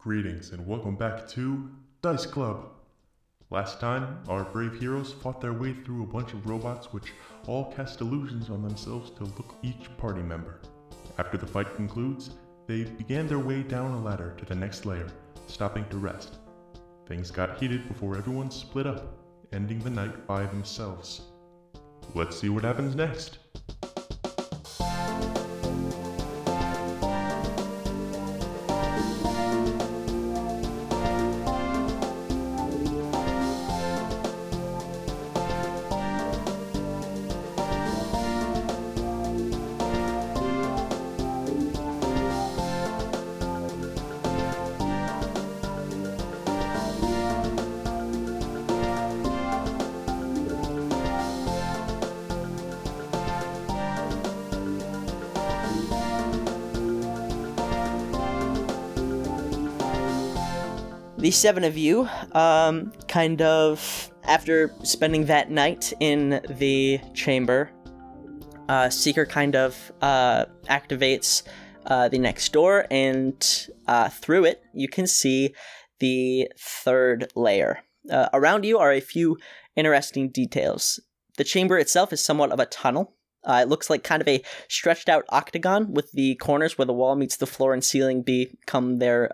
Greetings and welcome back to Dice Club. Last time, our brave heroes fought their way through a bunch of robots which all cast illusions on themselves to look each party member. After the fight concludes, they began their way down a ladder to the next layer, stopping to rest. Things got heated before everyone split up, ending the night by themselves. Let's see what happens next. The seven of you, kind of, after spending that night in the chamber, Seeker kind of activates the next door, and through it, you can see the third layer. Around you are a few interesting details. The chamber itself is somewhat of a tunnel. It looks like kind of a stretched out octagon, with the corners where the wall meets the floor and ceiling become their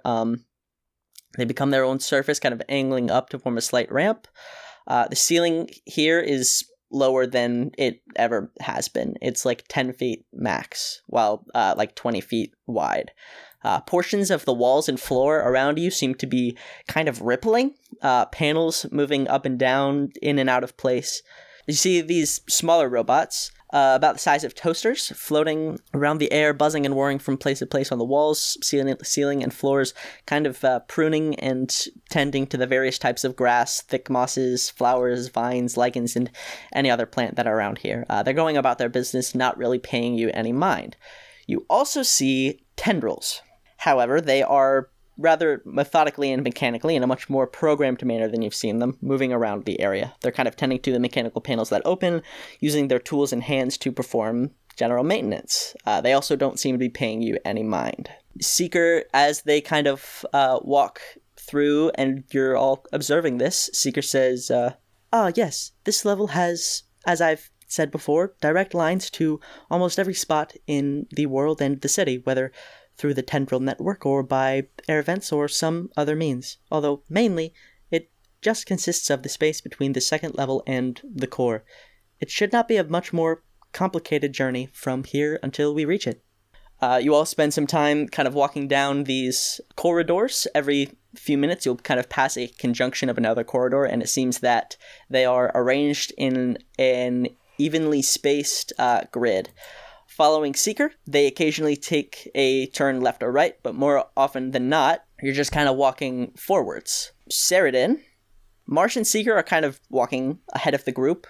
own surface, kind of angling up to form a slight ramp. The ceiling here is lower than it ever has been. It's like 10 feet max, while like 20 feet wide. Portions of the walls and floor around you seem to be kind of rippling, panels moving up and down, in and out of place. You see these smaller robots, about the size of toasters, floating around the air, buzzing and whirring from place to place on the walls, ceiling and floors, kind of pruning and tending to the various types of grass, thick mosses, flowers, vines, lichens, and any other plant that are around here. They're going about their business, not really paying you any mind. You also see tendrils. However, they are rather methodically and mechanically, in a much more programmed manner than you've seen them, moving around the area. They're kind of tending to the mechanical panels that open, using their tools and hands to perform general maintenance. They also don't seem to be paying you any mind. Seeker, as they kind of walk through, and you're all observing this, Seeker says, yes, this level has, as I've said before, direct lines to almost every spot in the world and the city, whether through the tendril network or by air vents or some other means, although mainly it just consists of the space between the second level and the core. It should not be a much more complicated journey from here until we reach it. You all spend some time kind of walking down these corridors. Every few minutes you'll kind of pass a conjunction of another corridor, and it seems that they are arranged in an evenly spaced grid. Following Seeker, they occasionally take a turn left or right, but more often than not, you're just kind of walking forwards. Saradin, Marsh and Seeker are kind of walking ahead of the group,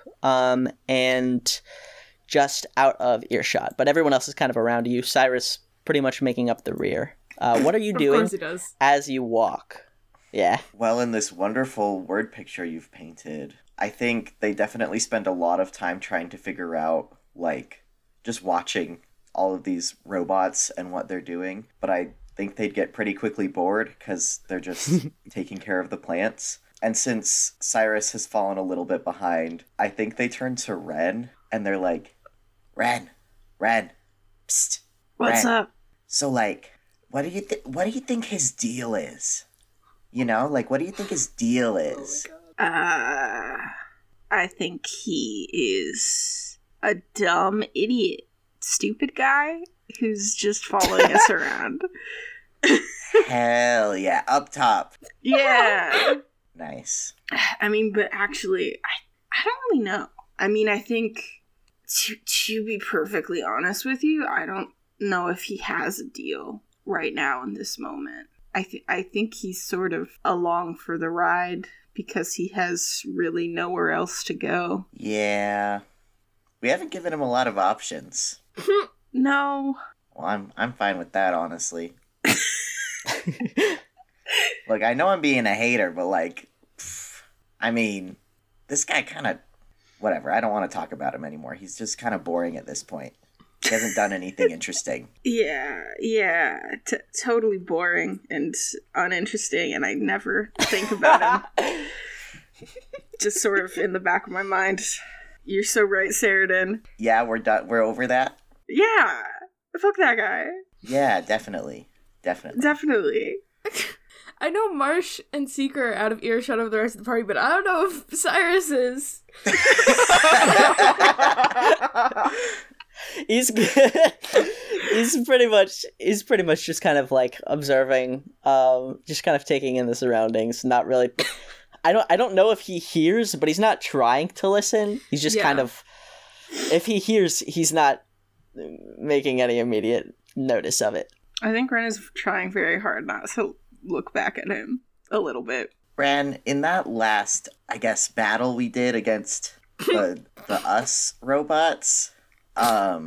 and just out of earshot, but everyone else is kind of around you. Cyrus pretty much making up the rear. What are you doing as you walk? Yeah. Well, in this wonderful word picture you've painted, I think they definitely spend a lot of time trying to figure out, just watching all of these robots and what they're doing, but I think they'd get pretty quickly bored because they're just taking care of the plants. And since Cyrus has fallen a little bit behind, I think they turn to Ren and they're like, Ren, psst, what's Ren. up? So what do you think his deal is? You know, what do you think his deal is? I think he is a dumb idiot, stupid guy who's just following us around. Hell yeah, up top. Yeah. Nice. I mean, but actually, I don't really know. I mean, I think, to be perfectly honest with you, I don't know if he has a deal right now in this moment. I think he's sort of along for the ride because he has really nowhere else to go. Yeah. We haven't given him a lot of options. No. Well, I'm fine with that, honestly. Look, I know I'm being a hater, but I mean, this guy kind of, whatever. I don't want to talk about him anymore. He's just kind of boring at this point. He hasn't done anything interesting. Yeah, totally boring and uninteresting, and I never think about him. Just sort of in the back of my mind. You're so right, Saradin. Yeah, we're done. We're over that? Yeah, fuck that guy. Yeah, definitely. Definitely. I know Marsh and Seeker are out of earshot of the rest of the party, but I don't know if Cyrus is. He's pretty much just kind of like observing, just kind of taking in the surroundings. Not really. I don't know if he hears, but he's not trying to listen. He's just kind of. If he hears, he's not making any immediate notice of it. I think Ren is trying very hard not to look back at him a little bit. Ren, in that last, I guess, battle we did against the us robots, I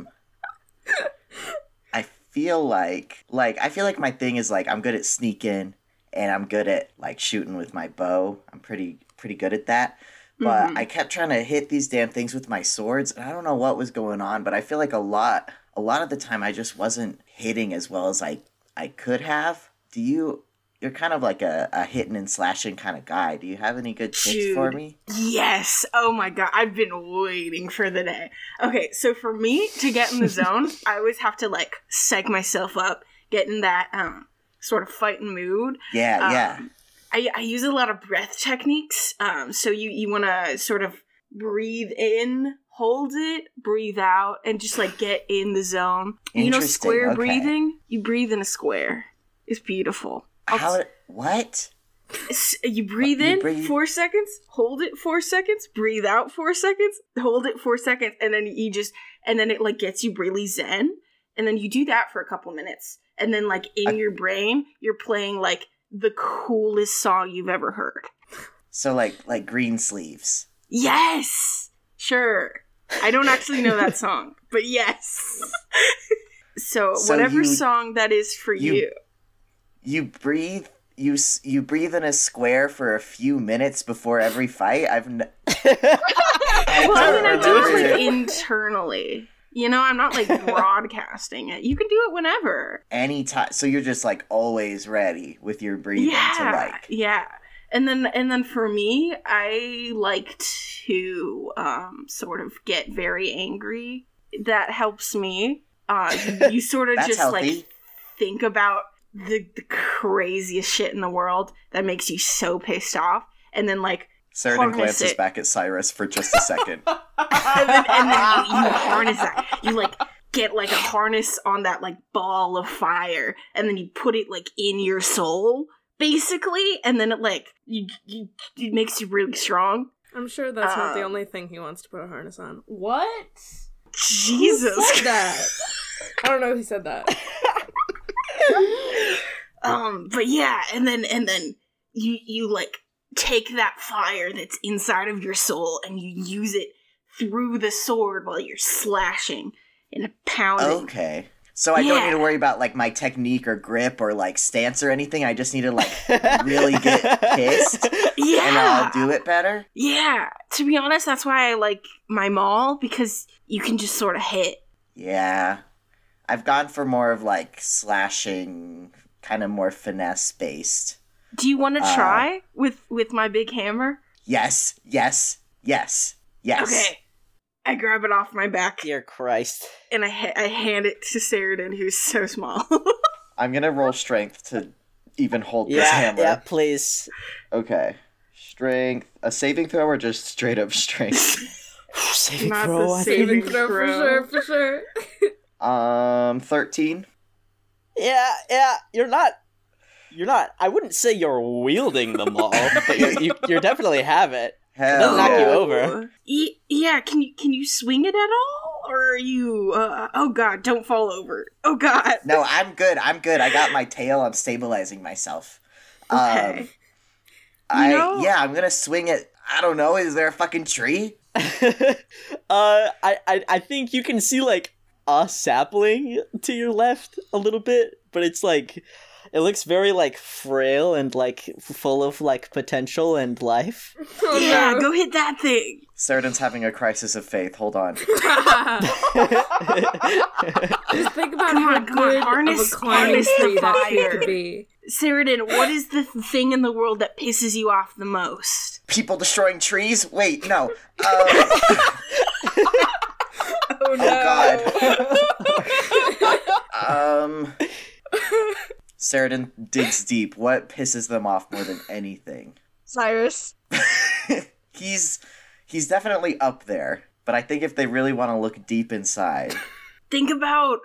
feel like my thing is like I'm good at sneaking and I'm good at like shooting with my bow. I'm pretty good at that. But I kept trying to hit these damn things with my swords, and I don't know what was going on, but I feel like a lot of the time I just wasn't hitting as well as I could have. You're kind of like a hitting and slashing kind of guy. Do you have any good tips for me? Yes. Oh my god, I've been waiting for the day. Okay, so for me to get in the zone, I always have to like psych myself up, get in that sort of fighting mood. Yeah. I use a lot of breath techniques. So you want to sort of breathe in, hold it, breathe out, and just like get in the zone. You know, square breathing? You breathe in a square. It's beautiful. What? You breathe in 4 seconds, hold it 4 seconds, breathe out 4 seconds, hold it 4 seconds, and then it like gets you really zen. And then you do that for a couple minutes. And then like in your brain, you're playing like the coolest song you've ever heard. So like Green Sleeves. Yes! Sure. I don't actually know that song, but yes. So whatever song that is for you. You breathe in a square for a few minutes before every fight. Well, I do it like internally. You know, I'm not like broadcasting it. You can do it whenever. Anytime. So you're just like always ready with your breathing to like. Yeah. And then for me, I like to sort of get very angry. That helps me. You sort of just healthy. Like think about the craziest shit in the world that makes you so pissed off, and then like Saradin glances back at Cyrus for just a second. and then you harness that. You like get like a harness on that like ball of fire, and then you put it like in your soul, basically, and then it like it makes you really strong. I'm sure that's not the only thing he wants to put a harness on. What? Jesus. Who said that? I don't know who said that. But yeah, and then you like take that fire that's inside of your soul and you use it through the sword while you're slashing and pounding. Okay. So I don't need to worry about like my technique or grip or like stance or anything. I just need to like really get pissed. Yeah. And I'll do it better. Yeah. To be honest, that's why I like my maul, because you can just sort of hit. Yeah. I've gone for more of like slashing, kind of more finesse based. Do you want to try with my big hammer? Yes. Okay. I grab it off my back. Dear Christ. And I hand it to Saradin, who's so small. I'm going to roll strength to even hold this hammer. Yeah, please. Okay. Strength. A saving throw or just straight up strength? Saving Not throw. the I saving think. throw for sure. 13. Yeah, you're not. I wouldn't say you're wielding the maul, but you definitely have it. Hell It doesn't knock you yeah. over. Yeah, can you swing it at all? Or are you, oh god, don't fall over. Oh god. No, I'm good. I got my tail. I'm stabilizing myself. Okay. I'm gonna swing it. I don't know. Is there a fucking tree? I think you can see like a sapling to your left a little bit, but it's like It looks very like frail and like full of like potential and life. Oh, Yeah, no. go hit that thing. Ceriden's having a crisis of faith. Hold on. Just think about Come how on, good harness- of a climbing harness the tree that tree fire. could be. Sarandon, what is the thing in the world that pisses you off the most? People destroying trees? Wait, no. Oh God. Ceridan digs deep. What pisses them off more than anything? Cyrus. He's definitely up there, but I think if they really want to look deep inside, Think about,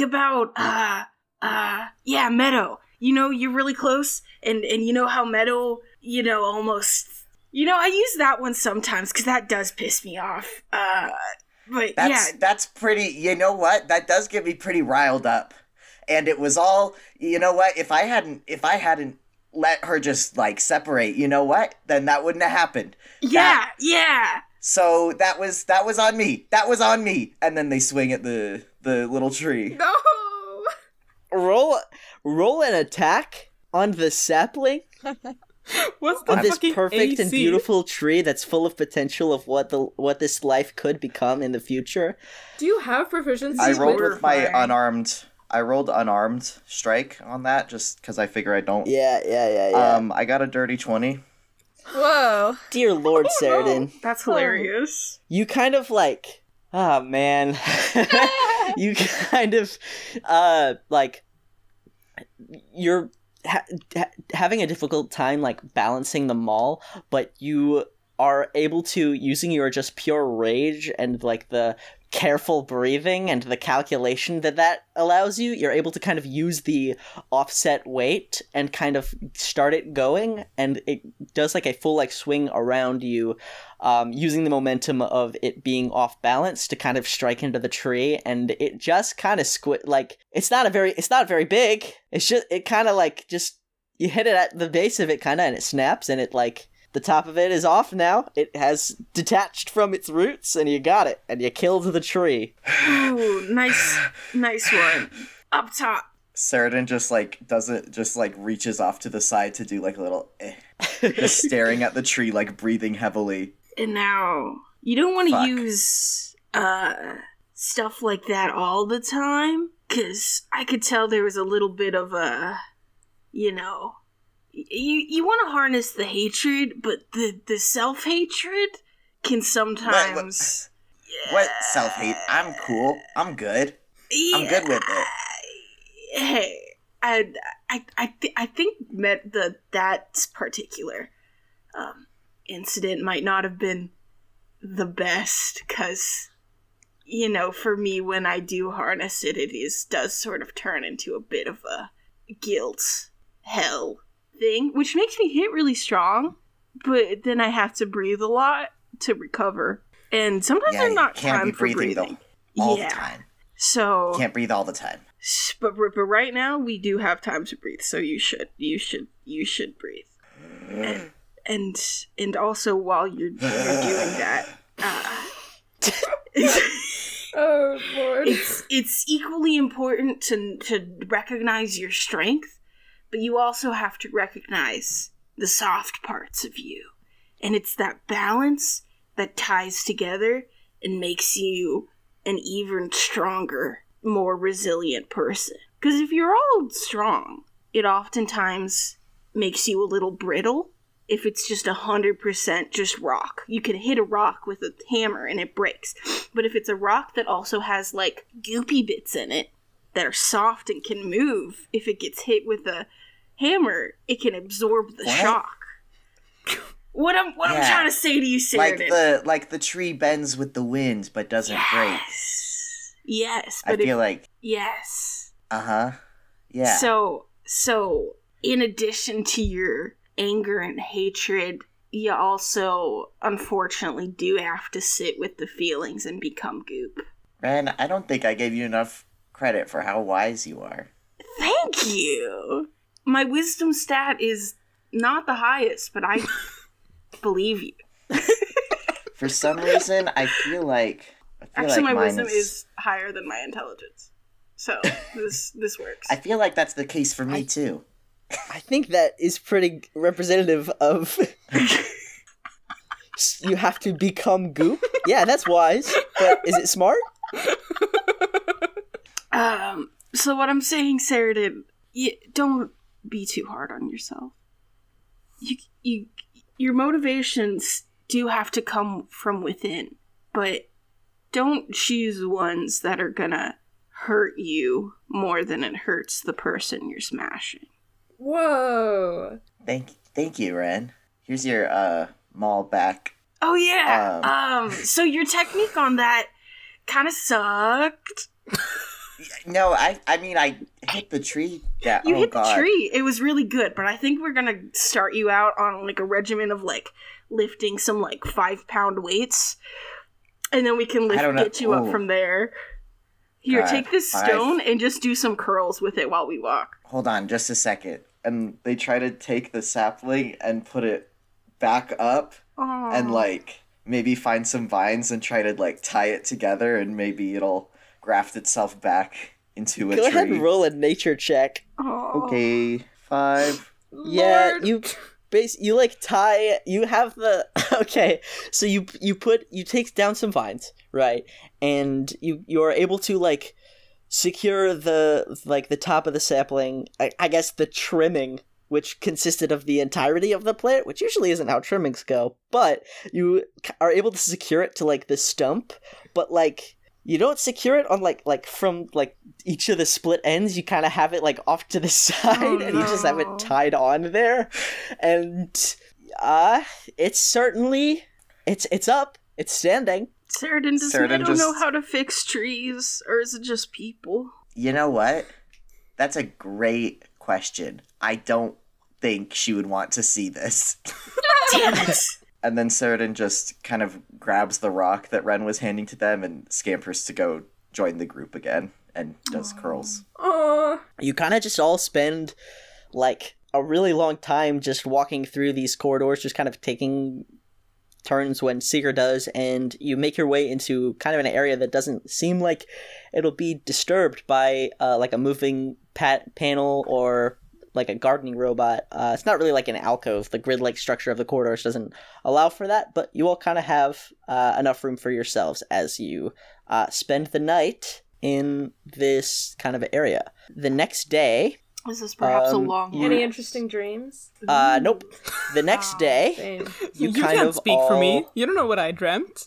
yeah, Meadow. You know, you're really close, and you know how Meadow, you know, almost, you know, I use that one sometimes, because that does piss me off. But that's pretty, you know what? That does get me pretty riled up. And it was all, you know what? If I hadn't let her just like separate, you know what? Then that wouldn't have happened. yeah. So that was on me. That was on me. And then they swing at the little tree. No! Roll an attack on the sapling What's the on this fucking perfect and AC? beautiful tree that's full of potential of what this life could become in the future. Do you have proficiency I rolled with... with my unarmed. I rolled unarmed strike on that just because I figure I don't. Yeah. I got a dirty 20. Whoa. Dear Lord Ceridan, That's hilarious. you kind of like, oh man, you kind of, like, you're having a difficult time like balancing them all, but you are able to, using your just pure rage and like the careful breathing and the calculation that allows you, you're able to kind of use the offset weight and kind of start it going, and it does like a full like swing around you, using the momentum of it being off balance to kind of strike into the tree, and it just kind of like it's not very big. It's just, it kind of like just, you hit it at the base of it kind of and it snaps, and it like, the top of it is off now. It has detached from its roots, and you got it, and you killed the tree. Ooh, nice one. Up top. Ceridan just like doesn't, just like reaches off to the side to do like a little just staring at the tree, like breathing heavily. And now, you don't want to Fuck. use stuff like that all the time, because I could tell there was a little bit of a, you know, you want to harness the hatred, but the self-hatred can sometimes... What self-hate? I'm cool. I'm good. I'm good with it. Hey, I think that particular incident might not have been the best, because, you know, for me, when I do harness it, does sort of turn into a bit of a guilt hell thing, which makes me hit really strong, but then I have to breathe a lot to recover, and sometimes Yeah, I'm you not can't time be for breathing breathing. all Yeah. the time. So, You can't breathe all the time. but right now we do have time to breathe, so you should breathe, and also while you're doing that, Oh, Lord. it's equally important to recognize your strength, but you also have to recognize the soft parts of you. And it's that balance that ties together and makes you an even stronger, more resilient person. Because if you're all strong, it oftentimes makes you a little brittle. If it's just 100% just rock, you can hit a rock with a hammer and it breaks. But if it's a rock that also has like goopy bits in it that are soft and can move, if it gets hit with a hammer, it can absorb the What? shock. What I'm Yeah. trying to say to you, Sarandon. Like the tree bends with the wind but doesn't break. Yes, I but feel like, yes. yeah. So in addition to your anger and hatred, you also unfortunately do have to sit with the feelings and become goop. Ren, I don't think I gave you enough credit for how wise you are. Thank you. My wisdom stat is not the highest, but I believe you. For some reason, I feel like Actually, my mine wisdom is higher than my intelligence. So this works. I feel like that's the case for me too. I think that is pretty representative of you have to become goop. Yeah, that's wise. But is it smart? So what I'm saying, Saradin, don't be too hard on yourself. Your motivations do have to come from within, but don't choose ones that are gonna hurt you more than it hurts the person you're smashing. Whoa. Thank you, Ren. Here's your mall back. Oh yeah. So your technique on that kind of sucked. No, I mean I hit the tree. You hit the tree. It was really good, but I think we're gonna start you out on like a regimen of like lifting some like 5-pound weights, and then we can get you up from there. Here, take this stone and just do some curls with it while we walk. Hold on, just a second. And they try to take the sapling and put it back up, and like maybe find some vines and try to like tie it together, and maybe it'll graft itself back into a tree. Go ahead and roll a nature check. Okay, 5. Yeah, you like tie. You have the okay. So you take down some vines, right? And you are able to like secure the top of the sapling. I guess the trimming, which consisted of the entirety of the plant, which usually isn't how trimmings go. But you are able to secure it to like the stump, but like. You don't secure it on like from like each of the split ends. You kind of have it like off to the side, and you just have it tied on there. And it's certainly it's up. It's standing. Saradin, does Meadow know how to fix trees, or is it just people? You know what? That's a great question. I don't think she would want to see this. Damn it! And then Saradin just kind of grabs the rock that Ren was handing to them and scampers to go join the group again and does curls. Aww. You kind of just all spend like a really long time just walking through these corridors, just kind of taking turns when Seeker does, and you make your way into kind of an area that doesn't seem like it'll be disturbed by like a moving panel or like a gardening robot. It's not really like an alcove. The grid-like structure of the corridors doesn't allow for that, but you all kind of have enough room for yourselves as you spend the night in this kind of area. The next day... This is perhaps a long one. Any interesting dreams? Nope. The next day, you can't speak for me. You don't know what I dreamt.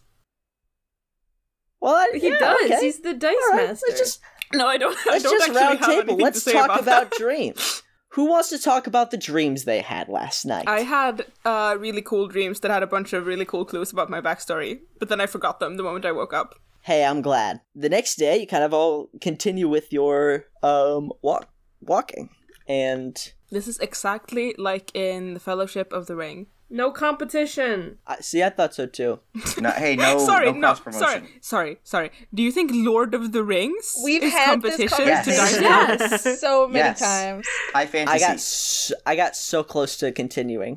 Well, he does. Okay. He's the dice master. No, I don't. Let's just round table. Let's talk about that. Dreams. Who wants to talk about the dreams they had last night? I had really cool dreams that had a bunch of really cool clues about my backstory, but then I forgot them the moment I woke up. Hey, I'm glad. The next day, you kind of all continue with your walking, and this is exactly like in the Fellowship of the Ring. No competition. See, I thought so too. No, hey, no, sorry, no cross promotion. Sorry. Do you think Lord of the Rings We've is had competition this to conversation Dice Club? so many times. High fantasy. I got so close to continuing.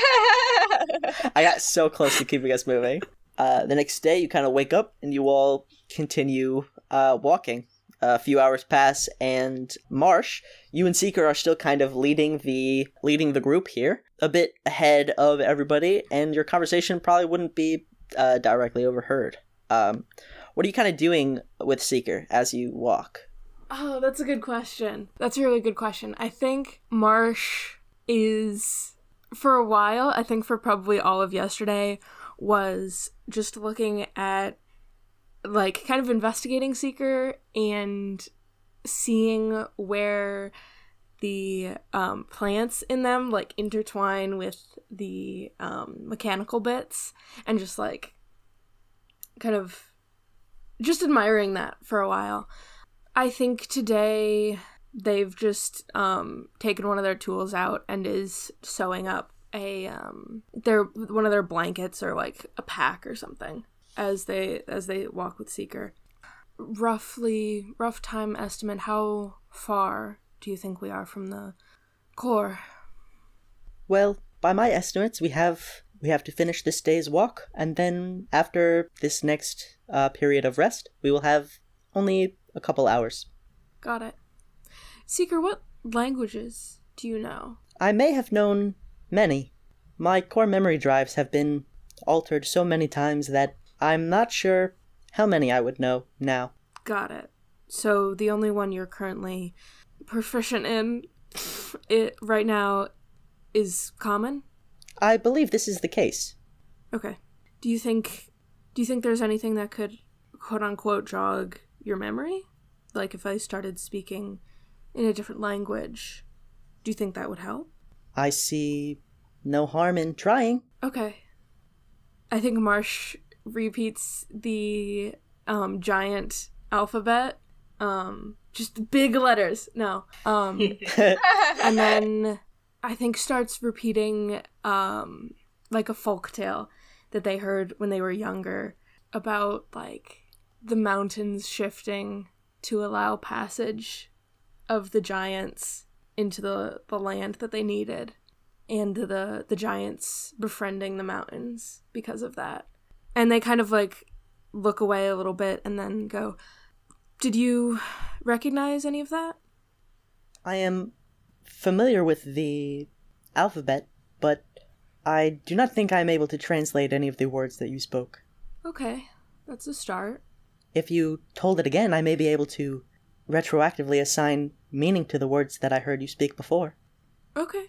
I got so close to keeping us moving. The next day, you kind of wake up and you all continue walking. A few hours pass, and Marsh, you and Seeker are still kind of leading the group here, a bit ahead of everybody, and your conversation probably wouldn't be directly overheard. What are you kind of doing with Seeker as you walk? Oh, that's a good question. That's a really good question. I think Marsh is, for a while, I think for probably all of yesterday, was just looking at like kind of investigating Seeker and seeing where the plants in them like intertwine with the mechanical bits, and just like kind of just admiring that for a while. I think today they've just taken one of their tools out and is sewing up a one of their blankets or like a pack or something as they walk with Seeker. Rough time estimate, how far do you think we are from the core? Well, by my estimates, we have to finish this day's walk, and then after this next period of rest, we will have only a couple hours. Got it. Seeker, what languages do you know? I may have known many. My core memory drives have been altered so many times that I'm not sure how many I would know now. Got it. So the only one you're currently proficient in it right now is common? I believe this is the case. Okay. Do you think there's anything that could quote unquote jog your memory? Like if I started speaking in a different language, do you think that would help? I see no harm in trying. Okay. I think Marsh repeats the giant alphabet. Just big letters. No. And then I think starts repeating like a folktale that they heard when they were younger about like the mountains shifting to allow passage of the giants into the land that they needed, and the giants befriending the mountains because of that. And they kind of like look away a little bit and then go, "Did you recognize any of that?" I am familiar with the alphabet, but I do not think I am able to translate any of the words that you spoke. Okay, that's a start. If you told it again, I may be able to retroactively assign meaning to the words that I heard you speak before. Okay.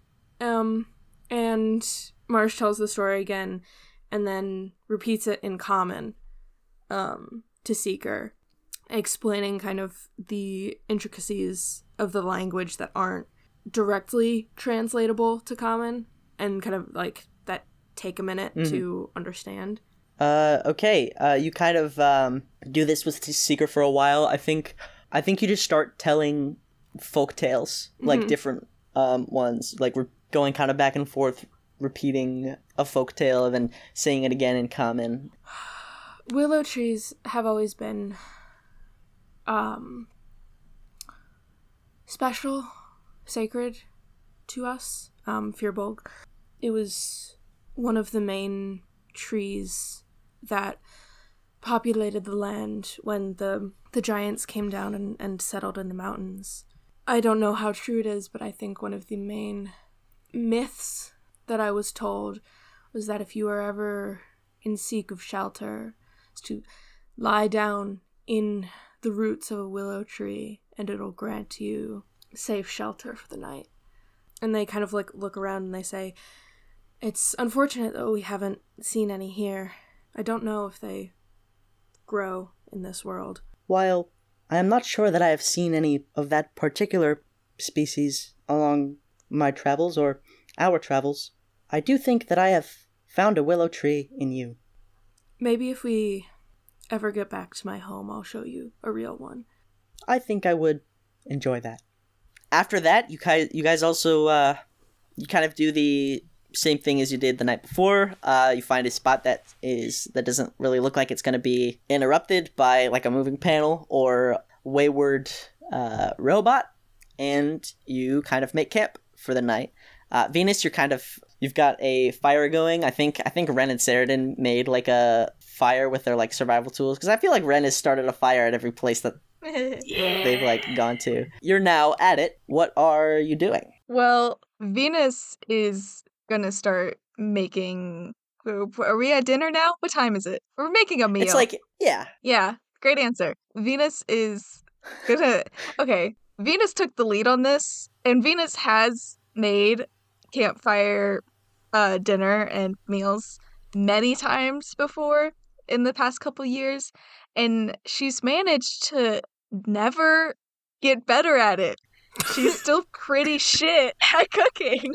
And Marsh tells the story again and then repeats it in common to Seeker, explaining kind of the intricacies of the language that aren't directly translatable to common and kind of like that take a minute to understand. Okay. You kind of do this with Seeker for a while. I think you just start telling folk tales, like different ones. Like we're going kind of back and forth, repeating a folk tale and then saying it again in common. Willow trees have always been special, sacred to us. Firbolg. It was one of the main trees that populated the land when the giants came down and settled in the mountains. I don't know how true it is, but I think one of the main myths that I was told was that if you are ever in seek of shelter, is to lie down in the roots of a willow tree and it'll grant you safe shelter for the night. And they kind of like look around and they say, "It's unfortunate that we haven't seen any here. I don't know if they grow in this world." While I am not sure that I have seen any of that particular species along my travels or our travels, I do think that I have found a willow tree in you. Maybe if we ever get back to my home, I'll show you a real one. I think I would enjoy that. After that, you guys also you kind of do the same thing as you did the night before. You find a spot that doesn't really look like it's going to be interrupted by like a moving panel or wayward robot, and you kind of make camp for the night. Venus, you've got a fire going. I think Ren and Saradin made like a fire with their like survival tools, because I feel like Ren has started a fire at every place that they've like gone to. You're now at it. What are you doing? Well, Venus is gonna start making. Are we at dinner now? What time is it? We're making a meal. It's like, yeah. Yeah, great answer. Venus is gonna. Okay, Venus took the lead on this, and Venus has made campfire dinner and meals many times before in the past couple years, and she's managed to never get better at it. She's still pretty shit at cooking.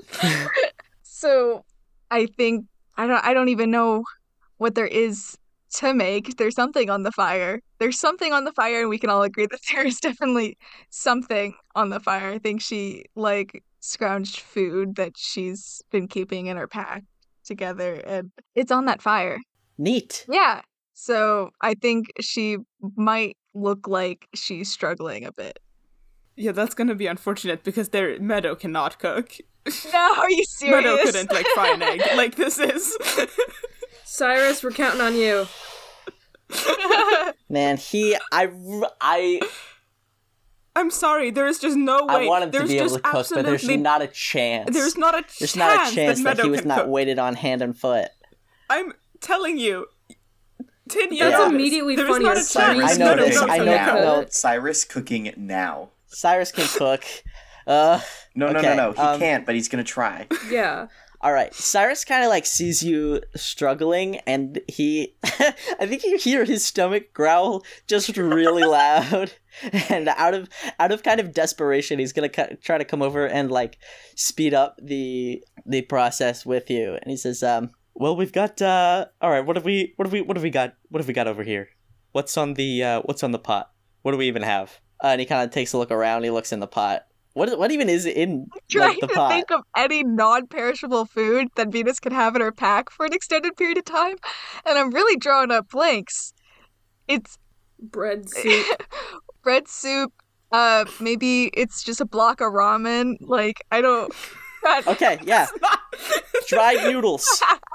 So I think I don't even know what there is to make. There's something on the fire. There's something on the fire, and we can all agree that there is definitely something on the fire. I think she like scrounged food that she's been keeping in her pack together, and it's on that fire. Neat. Yeah. So I think she might look like she's struggling a bit. Yeah, that's gonna be unfortunate because their Meadow cannot cook. No, are you serious? Meadow couldn't like fry an egg like this is. Cyrus, we're counting on you. Man, I'm sorry, there is just no way. I want him to There's be able just to cook, but there's absolutely- not a chance. There's not a chance. There's not a chance that Meadow he was can not cook. weighted on hand and foot. I'm telling you. 10 years. That's of this, immediately there is funny not a as chance. Cyrus I know cooking this, I know- now. no. Cyrus cooking now. Cyrus can cook. No, Okay, no. He can't, but he's gonna try. Yeah. All right, Cyrus kind of like sees you struggling, and he, I think you hear his stomach growl just really loud, and out of kind of desperation, he's gonna try to come over and like speed up the process with you, and he says, "Well, we've got all right. What have we got? What have we got over here? What's on the pot? What do we even have?" And he kind of takes a look around. He looks in the pot. What even is in Trying like the to pot? think of any non-perishable food that Venus could have in her pack for an extended period of time, and I'm really drawing up blanks. It's Bread soup. bread soup. Maybe it's just a block of ramen. Like I don't. Okay, yeah. Dried noodles.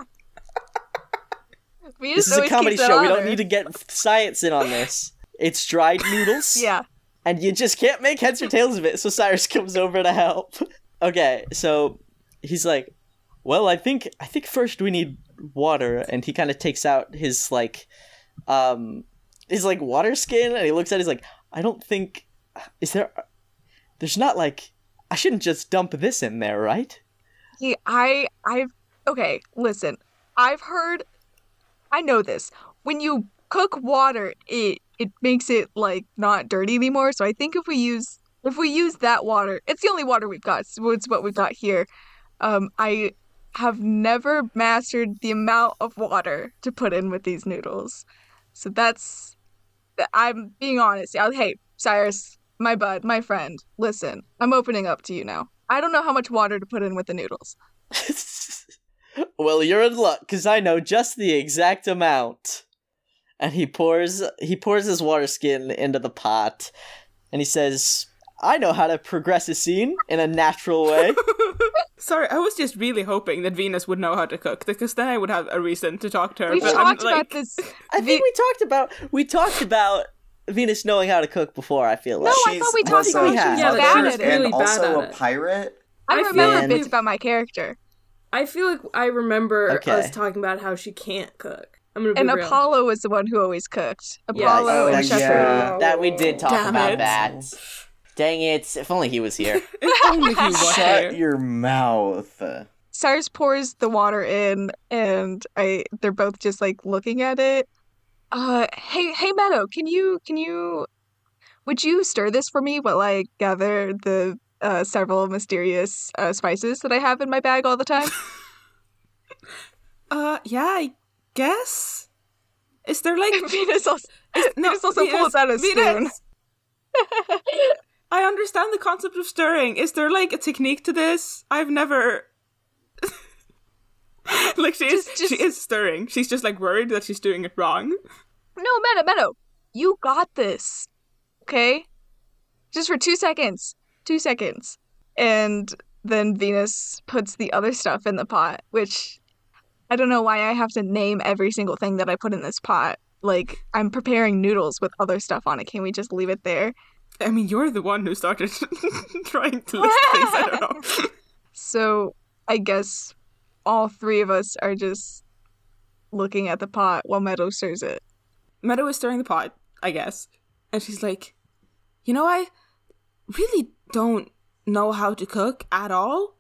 Venus This is a always comedy keeps that show. We on don't her. need to get science in on this. It's dried noodles. Yeah. And you just can't make heads or tails of it, so Cyrus comes over to help. Okay, so he's like, well, I think first we need water, and he kind of takes out his like water skin, and he looks at it, he's like, I don't think, there's not like, I shouldn't just dump this in there, right? Yeah, okay, listen. I know this. When you cook water, it makes it like not dirty anymore. So I think if we use that water, it's the only water we've got. So it's what we've got here. I have never mastered the amount of water to put in with these noodles. So I'm being honest. Hey, Cyrus, my bud, my friend, listen, I'm opening up to you now. I don't know how much water to put in with the noodles. Well, you're in luck, because I know just the exact amount. And he pours his water skin into the pot, and he says, I know how to progress a scene in a natural way. Sorry, I was just really hoping that Venus would know how to cook, because then I would have a reason to talk to her. We've but I'm, talked about this. I think we talked about Venus knowing how to cook before, I feel like. No, I thought we talked She's about also she was Yeah, bad mother at it. and Really bad also at a it. pirate. I I remember feel- bits about my character. I feel like I remember Okay. us talking about how she can't cook. I'm gonna be And real. Apollo was the one who always cooked. Yes. Apollo Oh, and yeah. Shepard. That we did talk Damn about it. that. Dang it, if only he was here. if only he was Shut here. your mouth. Cyrus pours the water in, and they're both just like looking at it. Hey, Meadow, would you stir this for me while I gather the several mysterious spices that I have in my bag all the time? Yeah, I guess. Is there like Venus also, Venus also Venus- pulls out a spoon. Venus. I understand the concept of stirring. Is there like a technique to this? I've never like she is stirring. She's just like worried that she's doing it wrong. No, Meadow, you got this. Okay? Just for 2 seconds. 2 seconds. And then Venus puts the other stuff in the pot, which I don't know why I have to name every single thing that I put in this pot. Like, I'm preparing noodles with other stuff on it. Can we just leave it there? I mean, you're the one who started trying to list things. I don't know. So, I guess all three of us are just looking at the pot while Meadow stirs it. Meadow is stirring the pot, I guess. And she's like, I really don't know how to cook at all.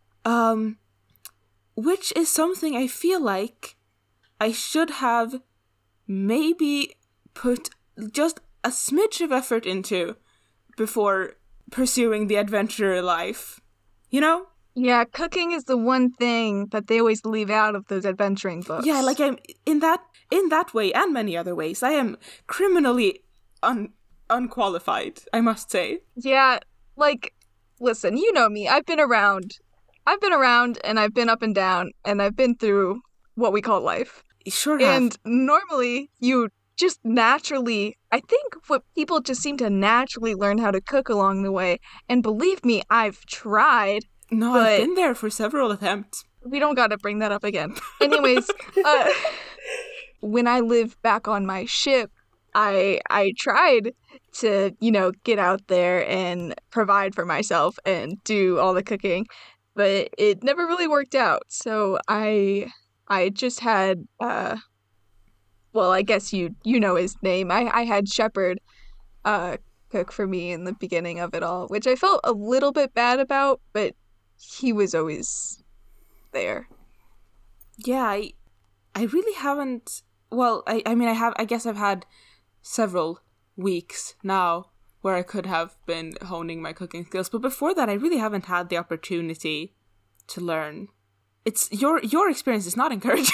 Which is something I feel like I should have maybe put just a smidge of effort into before pursuing the adventurer life. You know? Yeah, cooking is the one thing that they always leave out of those adventuring books. Yeah, like I'm in that way and many other ways. I am criminally unqualified, I must say. Yeah, like, listen, you know me. I've been around and I've been up and down and I've been through what we call life. You sure have. And normally you just naturally, I think what people just seem to naturally learn how to cook along the way. And believe me, I've tried. No, but- I've been there for several attempts. We don't gotta bring that up again. Anyways, when I lived back on my ship, I tried to, get out there and provide for myself and do all the cooking, but it never really worked out. So I just had well, I guess you know his name. I had Shepard cook for me in the beginning of it all, which I felt a little bit bad about, but he was always there. Yeah, I really haven't. Well, I mean, I guess I've had several weeks now where I could have been honing my cooking skills, but before that, I really haven't had the opportunity to learn. It's your experience is not encouraging.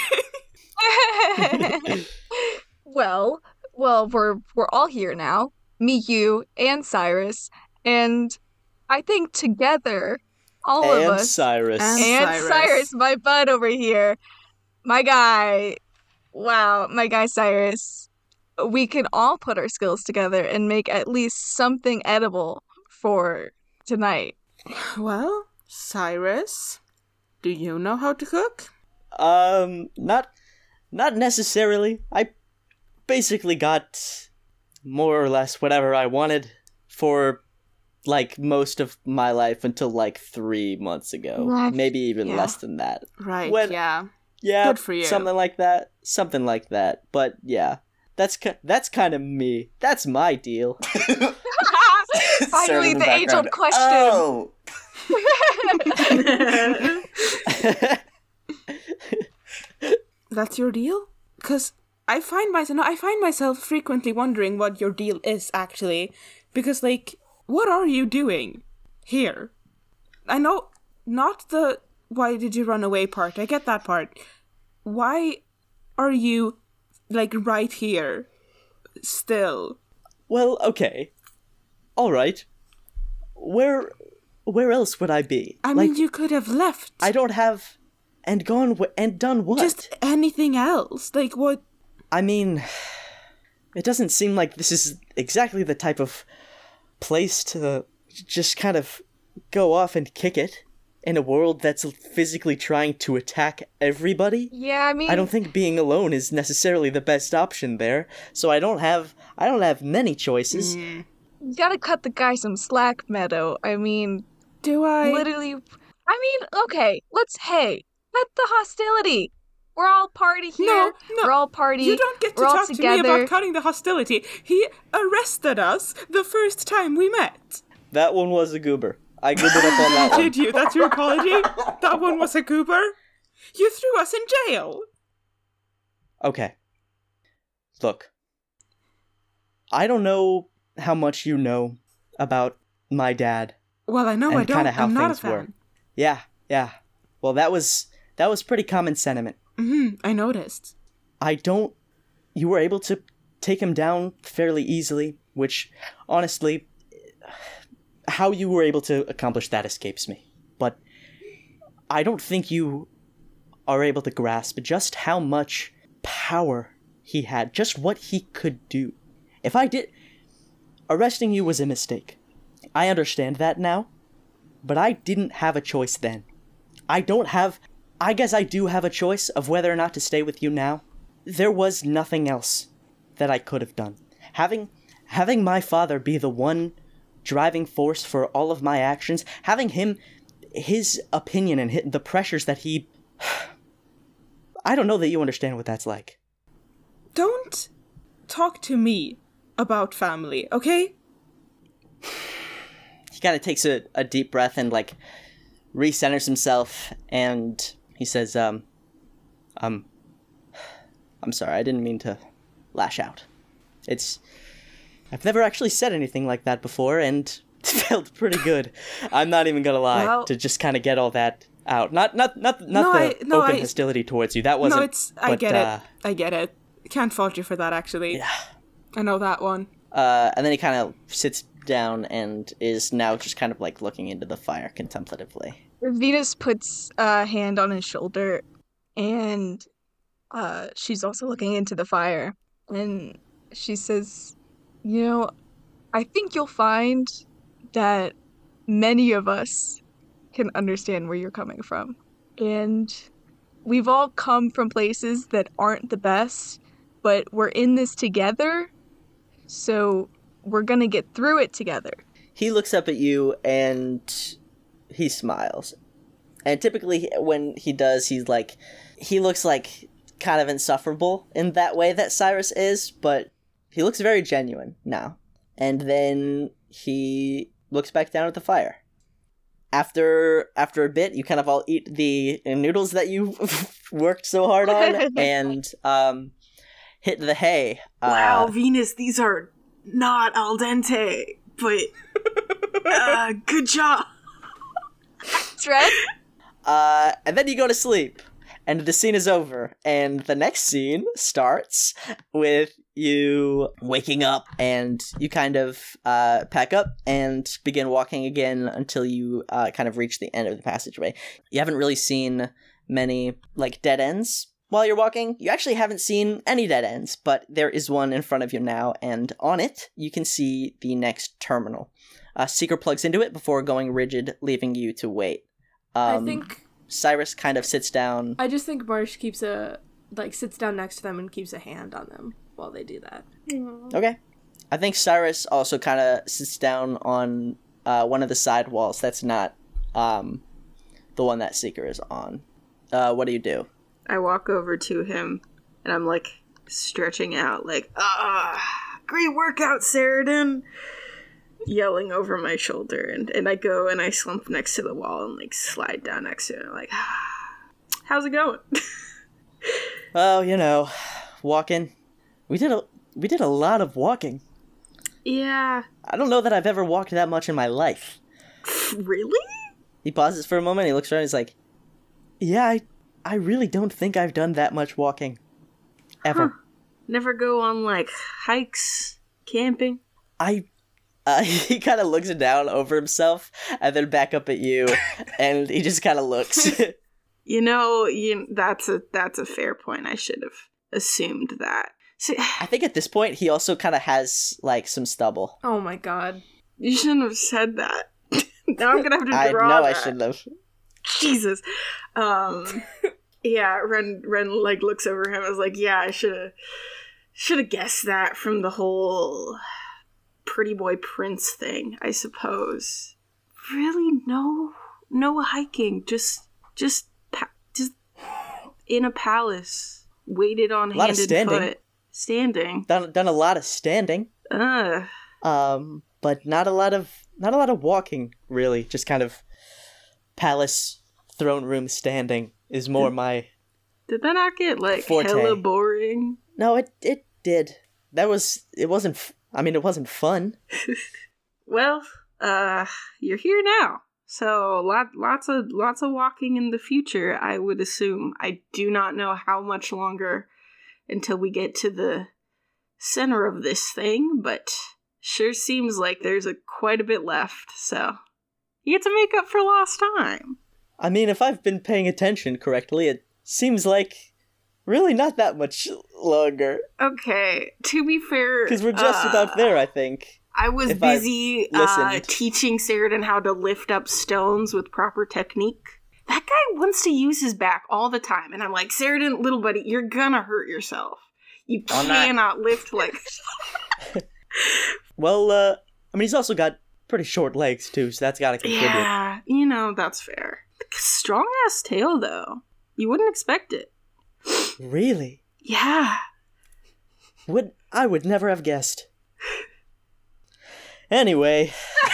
Well, we're all here now. Me, you, and Cyrus, and I think together, all of us, Cyrus. and Cyrus, my bud over here, my guy, wow, my guy Cyrus, we can all put our skills together and make at least something edible for tonight. Well, Cyrus, do you know how to cook? Not necessarily. I basically got more or less whatever I wanted for like most of my life until like 3 months ago. Maybe even less than that. Right, Yeah, good for you. Something like that. But yeah, that's kind of me. That's my deal. Finally, the age-old question. Oh! That's your deal? Because I find myself frequently wondering what your deal is, actually. Because, like, what are you doing here? I know, not the why did you run away part. I get that part. Why are you, like, right here still? Well, okay. All right. Where else would I be? I mean, you could have left. I don't have... And gone and done what? Just anything else. Like, what? I mean, it doesn't seem like this is exactly the type of place to just kind of go off and kick it in a world that's physically trying to attack everybody. Yeah, I mean, I don't think being alone is necessarily the best option there. So I don't have many choices. You gotta cut the guy some slack, Meadow. I mean, do I? Literally, I mean, okay, cut the hostility. We're all party here. No. We're all party. You don't get to talk to me about cutting the hostility. He arrested us the first time we met. That one was a goober. I goobered up on that one. Did you? That's your apology? That one was a goober? You threw us in jail. Okay. Look. I don't know how much you know about my dad. Well, I know I don't. I'm not a fan. Were. Yeah. Well, that was pretty common sentiment. I noticed. You were able to take him down fairly easily, which, honestly, how you were able to accomplish that escapes me. But I don't think you are able to grasp just how much power he had, just what he could do. Arresting you was a mistake. I understand that now, but I didn't have a choice then. I guess I do have a choice of whether or not to stay with you now. There was nothing else that I could have done. Having my father be the one driving force for all of my actions, having his opinion and the pressures that he... I don't know that you understand what that's like. Don't talk to me about family, okay? He kind of takes a deep breath and, like, recenters himself, and he says, I'm sorry, I didn't mean to lash out. I've never actually said anything like that before, and it felt pretty good. I'm not even gonna lie, to just kind of get all that out. Not the open hostility towards you. That wasn't... No, I get it. Can't fault you for that, actually. Yeah. I know that one. And then he kind of sits down and is now just kind of, like, looking into the fire contemplatively. Venus puts a hand on his shoulder, and she's also looking into the fire. And she says, I think you'll find that many of us can understand where you're coming from. And we've all come from places that aren't the best, but we're in this together, So we're gonna get through it together. He looks up at you and he smiles. And typically when he does, he looks like kind of insufferable in that way that Cyrus is, but he looks very genuine now. And then he looks back down at the fire. After a bit, you kind of all eat the noodles that you worked so hard on and hit the hay. Wow, Venus, these are not al dente, but good job. That's right. And then you go to sleep, and the scene is over, and the next scene starts with you waking up, and you kind of pack up and begin walking again until you kind of reach the end of the passageway. You haven't really seen many, dead ends while you're walking. You actually haven't seen any dead ends, but there is one in front of you now, and on it, you can see the next terminal. Seeker plugs into it before going rigid, leaving you to wait. I think Cyrus kind of sits down. I just think Marsh sits down next to them and keeps a hand on them while they do that. Okay. I think Cyrus also kind of sits down on one of the side walls that's not the one that Seeker is on. What do you do? I walk over to him, and I'm, stretching out, great workout, Saradin! Yelling over my shoulder, and I go and I slump next to the wall and, slide down next to it, and I'm like, how's it going? Oh, walking. We did a lot of walking. Yeah. I don't know that I've ever walked that much in my life. Really? He pauses for a moment, he looks around, he's like, yeah, I really don't think I've done that much walking. Ever. Huh. Never go on, hikes, camping? He kind of looks down over himself, and then back up at you, and he just kind of looks. That's a fair point. I should have assumed that. See, I think at this point, he also kind of has, some stubble. Oh my god. You shouldn't have said that. Now I'm gonna have to draw I know that. I shouldn't have. Jesus. Yeah, Ren looks over him and is like, yeah, I should have guessed that from the whole pretty boy prince thing, I suppose. Really, no hiking, just in a palace, waited on hand and foot, standing. Done a lot of standing. But not a lot of walking, really. Just kind of palace throne room standing is more my. Did that not get forte. Hella boring? No, it did. It wasn't fun. Well, you're here now. So lots of walking in the future, I would assume. I do not know how much longer until we get to the center of this thing, but sure seems like there's quite a bit left, so you get to make up for lost time. I mean, if I've been paying attention correctly, it seems like really not that much longer. Okay, to be fair... Because we're just about there, I think. I was busy teaching Saradin how to lift up stones with proper technique. That guy wants to use his back all the time, and I'm like, Saradin, little buddy, you're gonna hurt yourself. You cannot lift like... Well, he's also got pretty short legs, too, so that's gotta contribute. Yeah, that's fair. Strong-ass tail, though. You wouldn't expect it. Really? Yeah. I would never have guessed. Anyway.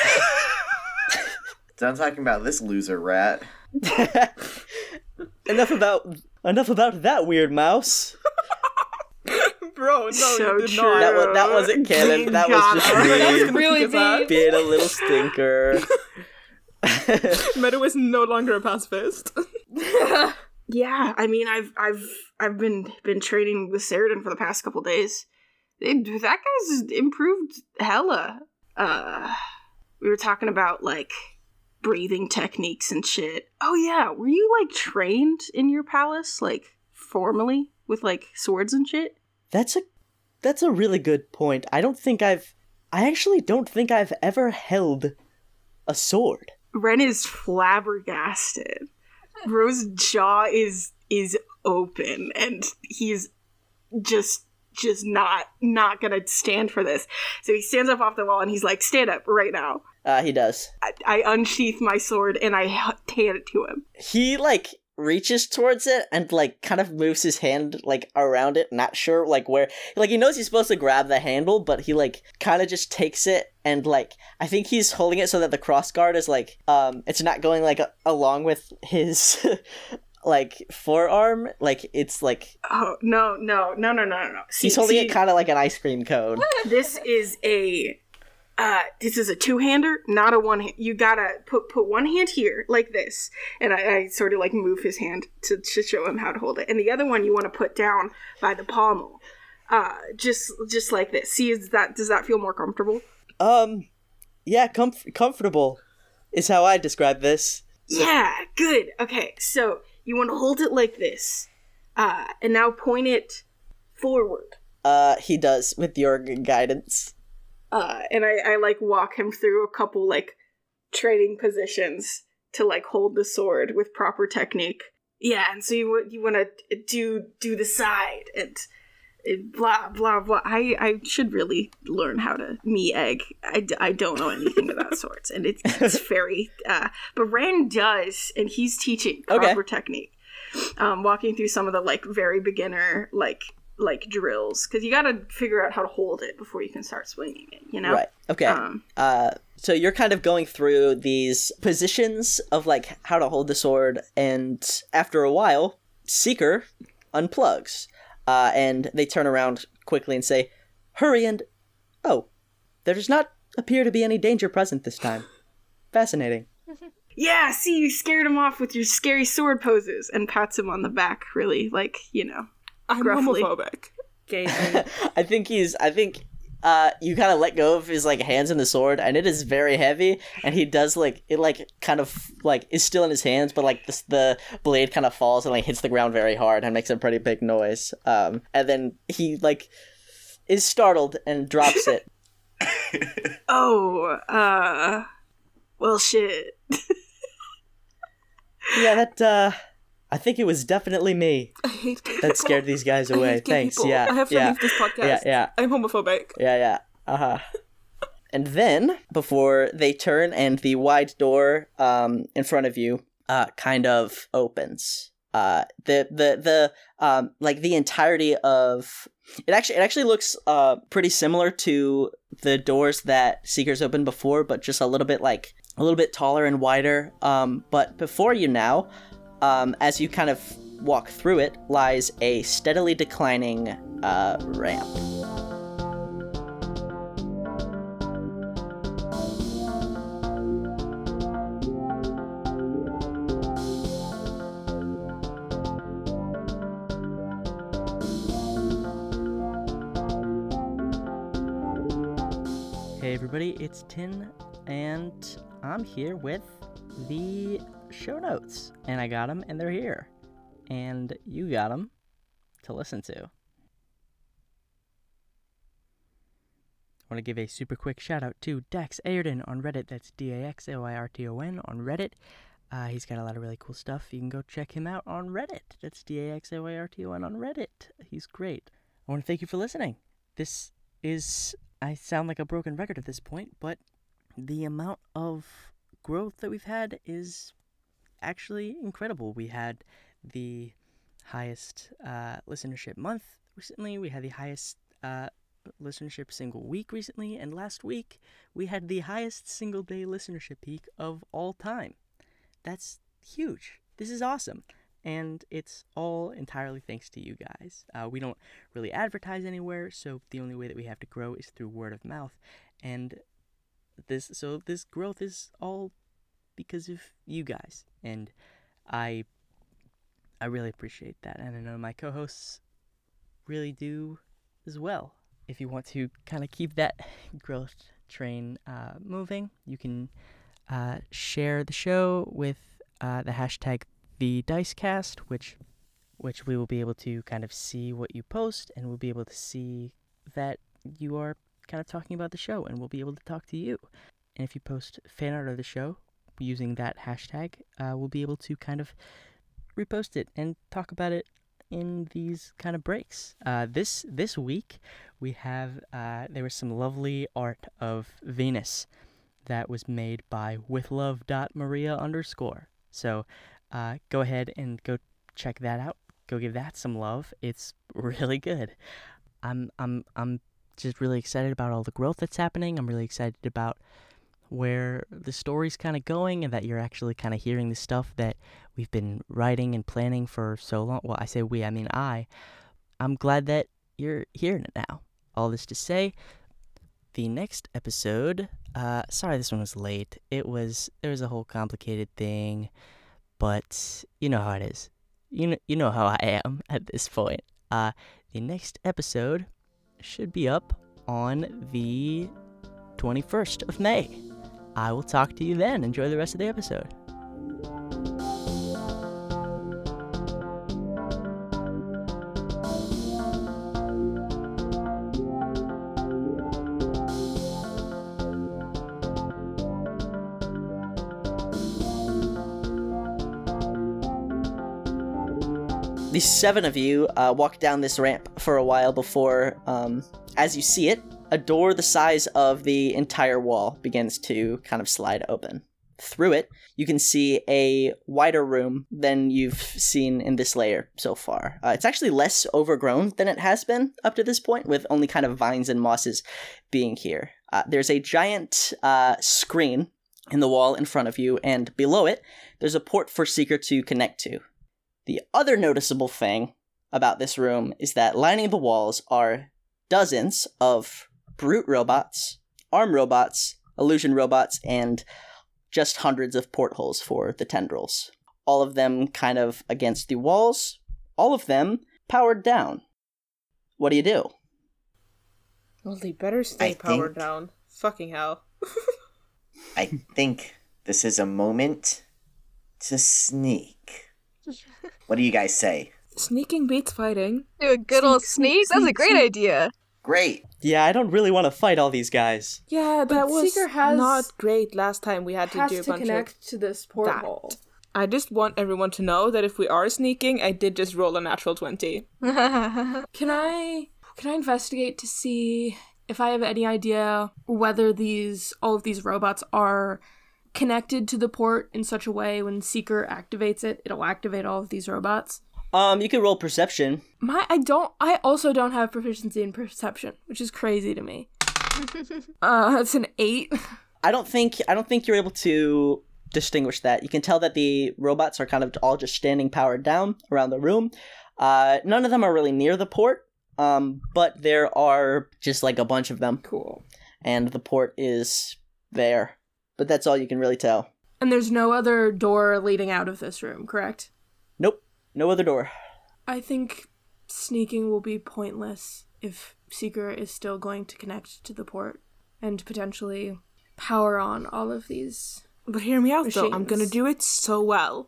Done talking about this loser rat. Enough about that weird mouse. Bro, no, so you did true. not. That wasn't canon. That was just me really mean. being a little stinker. Meadow is no longer a pacifist. Yeah, I mean, I've been training with Saradin for the past couple days. That guy's improved hella. We were talking about breathing techniques and shit. Oh yeah, were you trained in your palace formally with swords and shit? That's a really good point. I actually don't think I've ever held a sword. Ren is flabbergasted. Bro's jaw is open, and he's just just not gonna stand for this. So he stands up off the wall and he's like, stand up right now. He does. I unsheath my sword and I hand it to him. He, like, reaches towards it and, like, kind of moves his hand, like, around it, not sure, like, where... Like, he knows he's supposed to grab the handle, but he, like, kind of just takes it and, like, I think he's holding it so that the crossguard is, like, it's not going, like, along with his... like, forearm, like, it's like... Oh, no. He's holding it kind of like an ice cream cone. This is a two-hander, not a one-hand. You gotta put one hand here, like this, and I sort of, like, move his hand to show him how to hold it. And the other one you want to put down by the pommel. Just like this. See, does that feel more comfortable? Yeah, comfortable is how I describe this. Yeah, good. Okay, so... You want to hold it like this, and now point it forward. He does, with your guidance. And I like, walk him through a couple, like, training positions to, like, hold the sword with proper technique. Yeah, and so you want to do the side, and blah, blah, blah. I should really learn how to egg. I don't know anything about swords, and it's very... but Ren does, and he's teaching proper technique. Walking through some of the, like, very beginner, like drills, because you gotta figure out how to hold it before you can start swinging it, you know? Right, okay. So you're kind of going through these positions of, like, how to hold the sword, and after a while, Seeker unplugs. And they turn around quickly and say, hurry, and... Oh, there does not appear to be any danger present this time. Fascinating. Yeah, see, you scared him off with your scary sword poses, and pats him on the back, really, like, you know, I'm gruffly. homophobic. Gazing. I think you kind of let go of his, like, hands in the sword, and it is very heavy, and he does, like, it, like, kind of, like, is still in his hands, but, like, the blade kind of falls and, like, hits the ground very hard and makes a pretty big noise. And then he, like, is startled and drops it. Well, shit. Yeah, that, I think it was definitely me I hate gay that scared these guys away. I hate gay Thanks, people. yeah. I have to leave this podcast. Yeah. I'm homophobic. Yeah. And then, before they turn and the wide door in front of you kind of opens. The like the entirety of it actually looks pretty similar to the doors that Seekers opened before, but just a little bit taller and wider. But before you now, as you kind of walk through it, lies a steadily declining ramp. Hey everybody, it's Tin, and I'm here with the show notes, and I got them, and they're here, and you got them to listen to. I want to give a super quick shout out to Dax Ayrton on Reddit. That's DAXAYRTON on Reddit. He's got a lot of really cool stuff. You can go check him out on Reddit. That's DAXAYRTON on Reddit. He's great. I want to thank you for listening. This is... I sound like a broken record at this point, but the amount of growth that we've had is actually incredible. We had the highest listenership month recently. We had the highest listenership single week recently. And last week, we had the highest single day listenership peak of all time. That's huge. This is awesome. And it's all entirely thanks to you guys. We don't really advertise anywhere, so the only way that we have to grow is through word of mouth. And this growth is all because of you guys. And I really appreciate that. And I know my co-hosts really do as well. If you want to kind of keep that growth train moving, you can share the show with the hashtag the Dicecast, which we will be able to kind of see what you post, and we'll be able to see that you are kind of talking about the show, and we'll be able to talk to you. And if you post fan art of the show using that hashtag, we'll be able to kind of repost it and talk about it in these kind of breaks. This week we have there was some lovely art of Venus that was made by withlove.maria_. So go ahead and go check that out. Go give that some love. It's really good. I'm just really excited about all the growth that's happening. I'm really excited about where the story's kind of going, and that you're actually kind of hearing the stuff that we've been writing and planning for so long. Well, I say we, I mean I. I'm glad that you're hearing it now. All this to say, the next episode, sorry this one was late. There was a whole complicated thing, but you know how it is. You know how I am at this point. The next episode should be up on the 21st of May. I will talk to you then. Enjoy the rest of the episode. The 7 of you walk down this ramp for a while before, as you see it, a door the size of the entire wall begins to kind of slide open. Through it, you can see a wider room than you've seen in this layer so far. It's actually less overgrown than it has been up to this point, with only kind of vines and mosses being here. There's a giant screen in the wall in front of you, and below it, there's a port for Seeker to connect to. The other noticeable thing about this room is that lining the walls are dozens of brute robots, arm robots, illusion robots, and just hundreds of portholes for the tendrils. All of them kind of against the walls, all of them powered down. What do you do? Well, they better stay powered down. Fucking hell. I think this is a moment to sneak. What do you guys say? Sneaking beats fighting. Do a good old sneak? That's a great idea. Great. Yeah, I don't really want to fight all these guys. Yeah, that was Seeker has not great last time. We had to do a bunch connect to this porthole. that. I just want everyone to know that if we are sneaking, I did just roll a natural 20. Can I investigate to see if I have any idea whether all of these robots are connected to the port in such a way when Seeker activates it, it'll activate all of these robots? You can roll perception. I also don't have proficiency in perception, which is crazy to me. It's an 8. I don't think you're able to distinguish that. You can tell that the robots are kind of all just standing powered down around the room. None of them are really near the port, but there are just like a bunch of them. Cool. And the port is there. But that's all you can really tell. And there's no other door leading out of this room, correct? Nope. No other door. I think sneaking will be pointless if Seeker is still going to connect to the port and potentially power on all of these. But hear me out, machines. though. I'm gonna do it so well.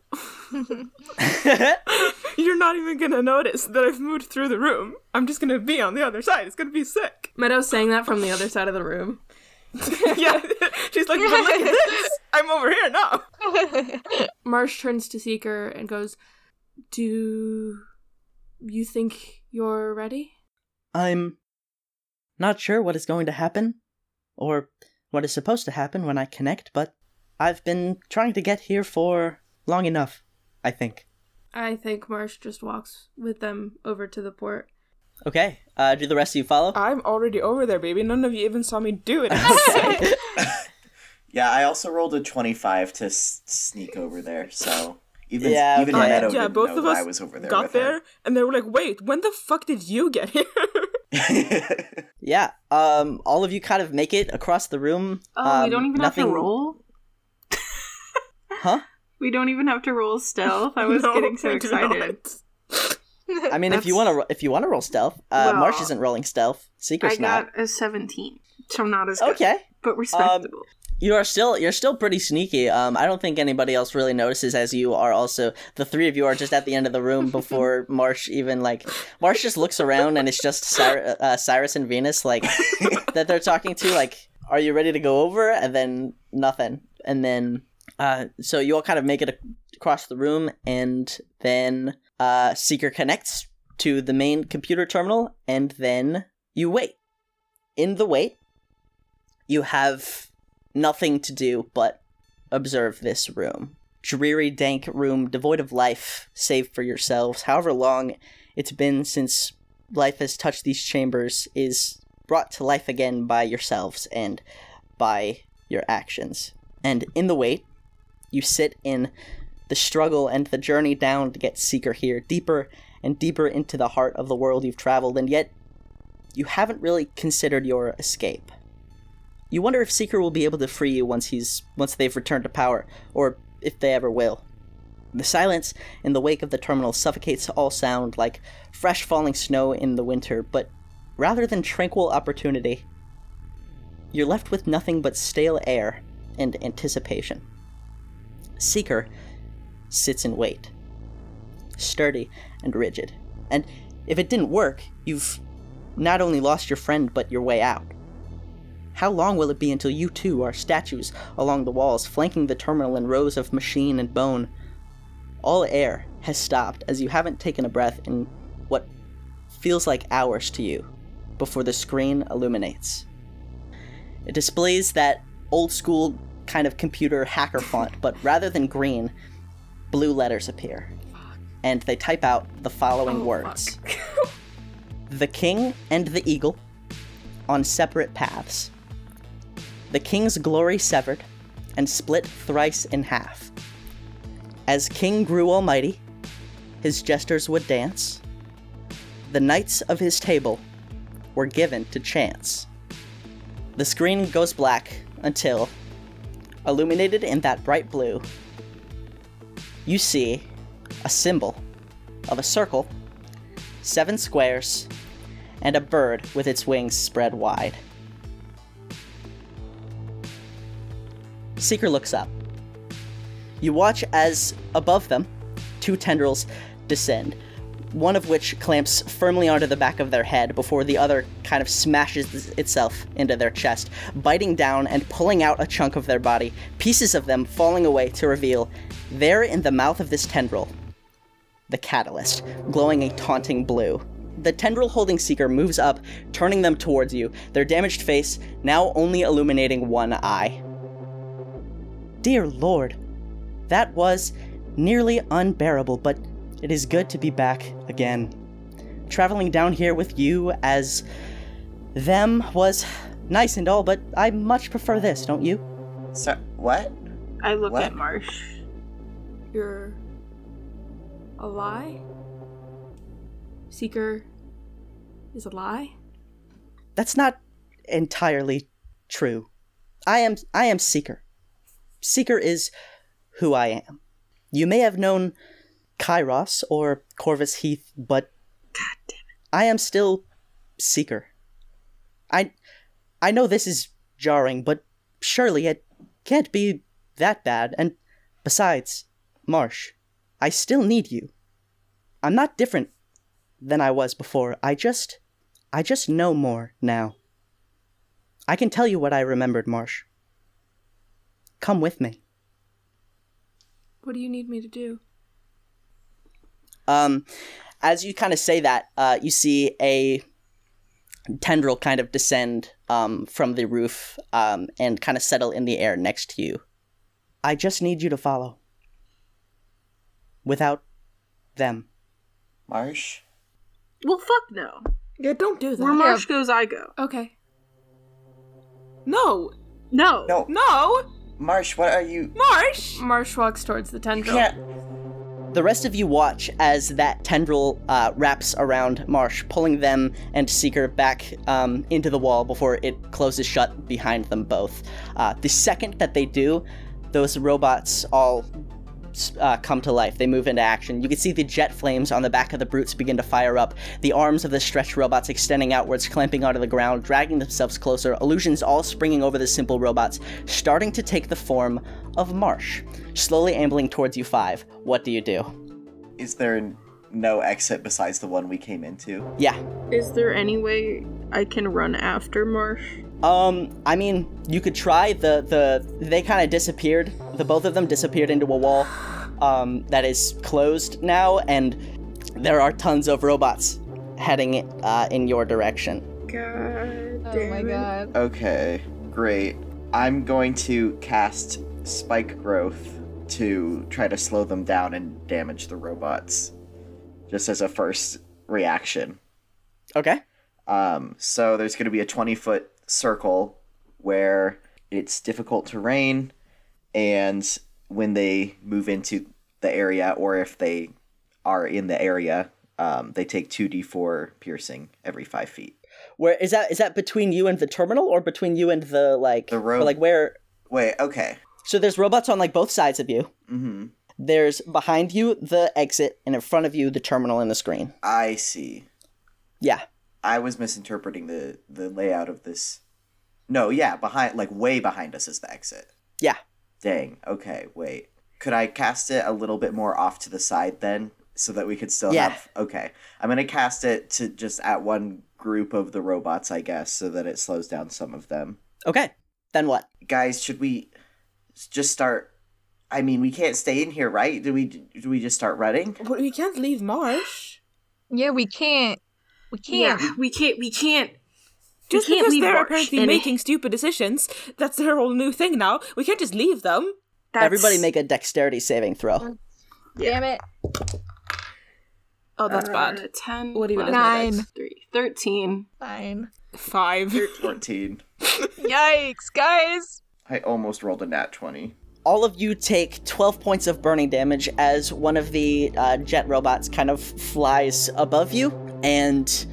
You're not even gonna notice that I've moved through the room. I'm just gonna be on the other side. It's gonna be sick. Meadow's saying that from the other side of the room. Yeah, she's like, but look at this! I'm over here now! Marsh turns to Seeker and goes, do you think you're ready? I'm not sure what is going to happen, or what is supposed to happen when I connect, but I've been trying to get here for long enough, I think. I think Marsh just walks with them over to the port. Okay, do the rest of you follow? I'm already over there, baby. None of you even saw me do it. Yeah, I also rolled a 25 to sneak over there, so even Meadow didn't both know of that us I was over there got with there, her. and they were like, wait, when the fuck did you get here? Yeah, all of you kind of make it across the room. Oh, we don't even have to roll? Huh? We don't even have to roll stealth? I was getting so excited. I mean, if you want to roll stealth, Marsh isn't rolling stealth. Seeker's not. I got a 17, so not as good. Okay, but respectable. You're still pretty sneaky. I don't think anybody else really notices, as you are also. The three of you are just at the end of the room before Marsh even Marsh just looks around and it's just Cyrus and Venus that they're talking to. Like, are you ready to go over? And then nothing. And then so you all kind of make it across the room, and then Seeker connects to the main computer terminal, and then you wait. In the wait, you have nothing to do but observe this room. Dreary, dank room, devoid of life, save for yourselves. However long it's been since life has touched these chambers is brought to life again by yourselves and by your actions. And in the wait, you sit in the struggle and the journey down to get Seeker here, deeper and deeper into the heart of the world you've traveled, and yet you haven't really considered your escape. You wonder if Seeker will be able to free you once they've returned to power, or if they ever will. The silence in the wake of the terminal suffocates all sound like fresh falling snow in the winter, but rather than tranquil opportunity, you're left with nothing but stale air and anticipation. Seeker sits in wait, sturdy and rigid, and if it didn't work, you've not only lost your friend, but your way out. How long will it be until you too are statues along the walls, flanking the terminal in rows of machine and bone? All air has stopped as you haven't taken a breath in what feels like hours to you before the screen illuminates. It displays that old-school kind of computer hacker font, but rather than green, blue letters appear. And they type out the following words. The king and the eagle on separate paths. The king's glory severed and split thrice in half. As king grew almighty, his jesters would dance. The knights of his table were given to chance. The screen goes black until, illuminated in that bright blue, you see a symbol of a circle, 7 squares, and a bird with its wings spread wide. Seeker looks up. You watch as, above them, 2 tendrils descend, one of which clamps firmly onto the back of their head before the other kind of smashes itself into their chest, biting down and pulling out a chunk of their body, pieces of them falling away to reveal, there in the mouth of this tendril, the catalyst, glowing a taunting blue. The tendril holding Seeker moves up, turning them towards you, their damaged face now only illuminating one eye. Dear Lord, that was nearly unbearable, but it is good to be back again. Traveling down here with you as them was nice and all, but I much prefer this, don't you? So, what? I look What? at Marsh. You're a lie? Seeker is a lie? That's not entirely true. I am Seeker. Seeker is who I am. You may have known Kairos or Corvus Heath, but God damn it. I am still Seeker. I know this is jarring, but surely it can't be that bad, and besides, Marsh, I still need you. I'm not different than I was before. I just know more now. I can tell you what I remembered, Marsh. Come with me. What do you need me to do? As you kind of say that, you see a tendril kind of descend from the roof and kind of settle in the air next to you. I just need you to follow. Without them. Marsh? Well, fuck no. Yeah, don't do that. Where Marsh goes, I go. Okay. No! No. No. No! Marsh, what are you... Marsh! Marsh walks towards the You tendril. can't... The rest of you watch as that tendril wraps around Marsh, pulling them and Seeker back into the wall before it closes shut behind them both. The second that they do, those robots all come to life. They move into action. You can see the jet flames on the back of the brutes begin to fire up, the arms of the stretched robots extending outwards, clamping onto the ground, dragging themselves closer, illusions all springing over the simple robots, starting to take the form of Marsh, slowly ambling towards you 5. What do you do? Is there no exit besides the one we came into? Yeah. Is there any way I can run after Marsh? I mean, you could try. They kind of disappeared. The both of them disappeared into a wall that is closed now, and there are tons of robots heading in your direction. God Oh my damn it. god. Okay, great. I'm going to cast Spike Growth to try to slow them down and damage the robots, just as a first reaction. Okay. So there's going to be a 20-foot circle where it's difficult terrain, and when they move into the area, or if they are in the area, they take 2d4 piercing every 5 feet. Where is that between you and the terminal, or between you and the The road. or, like where? Wait, okay. So there's robots on like both sides of you. Mm-hmm. There's behind you the exit, and in front of you the terminal and the screen. I see. Yeah. I was misinterpreting the layout of this. No, yeah, behind, like way behind us is the exit. Yeah. Dang. Okay, wait. Could I cast it a little bit more off to the side then, so that we could still Yeah. have? Okay, I'm gonna cast it to just at one group of the robots, I guess, so that it slows down some of them. Okay. Then what? Guys, should we just start? I mean, we can't stay in here, right? Do we just start running? But we can't leave Marsh. Yeah, we can't. We can't. Yeah, we can't. Just can't because leave they're Marsh, apparently and- making stupid decisions, that's their whole new thing now. We can't just leave them. Everybody make a dexterity saving throw. Damn it. Oh, that's bad. 10. What even is my 13. Fine. 5. 14. Yikes, guys. I almost rolled a nat 20. All of you take 12 points of burning damage as one of the jet robots kind of flies above you, and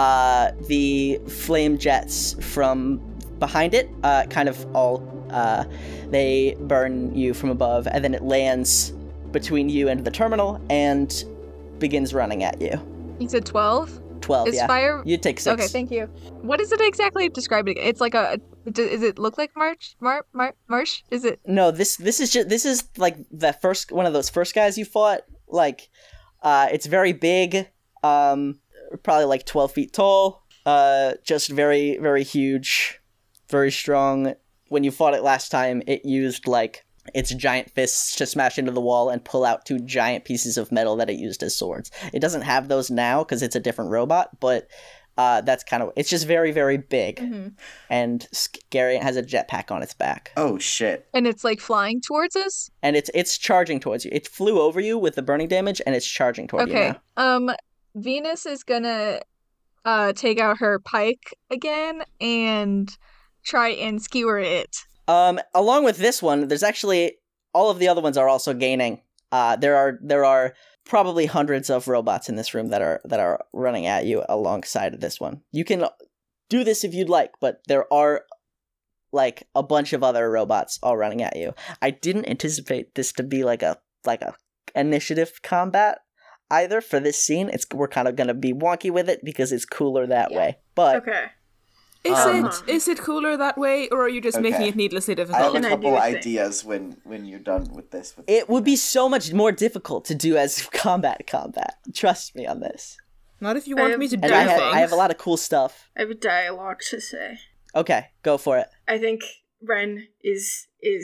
the flame jets from behind it kind of all they burn you from above, and then it lands between you and the terminal and begins running at you. You said 12? 12, Is yeah. fire... You take 6. Okay, thank you. What is it exactly described? It's like a... Does it look like Marsh? Marsh? Is it... No, this is like the first one of those first guys you fought. Like, it's very big, probably like 12 feet tall, just very, very huge, very strong. When you fought it last time, it used like its giant fists to smash into the wall and pull out 2 giant pieces of metal that it used as swords. It doesn't have those now because it's a different robot, but that's kind of... It's just very, very big. Mm-hmm. And scary. It has a jetpack on its back. Oh, shit. And it's like flying towards us? And it's charging towards you. It flew over you with the burning damage, and it's charging toward you Okay. now. Venus is gonna take out her pike again and try and skewer it. Along with this one, there's actually... All of the other ones are also gaining. There are probably hundreds of robots in this room that are running at you alongside of this one. You can do this if you'd like, but there are like a bunch of other robots all running at you. I didn't anticipate this to be like a initiative combat either for this scene. We're kind of gonna be wonky with it because it's cooler that way. But Okay. Is it cooler that way, or are you just making Okay. it needlessly I have difficult? a Can I couple do a thing? ideas when you're done with this. it would be so much more difficult to do as combat. Trust me on this. Not if you want me to do And things. I have a lot of cool stuff. I have a dialogue to say. Okay, go for it. I think Ren is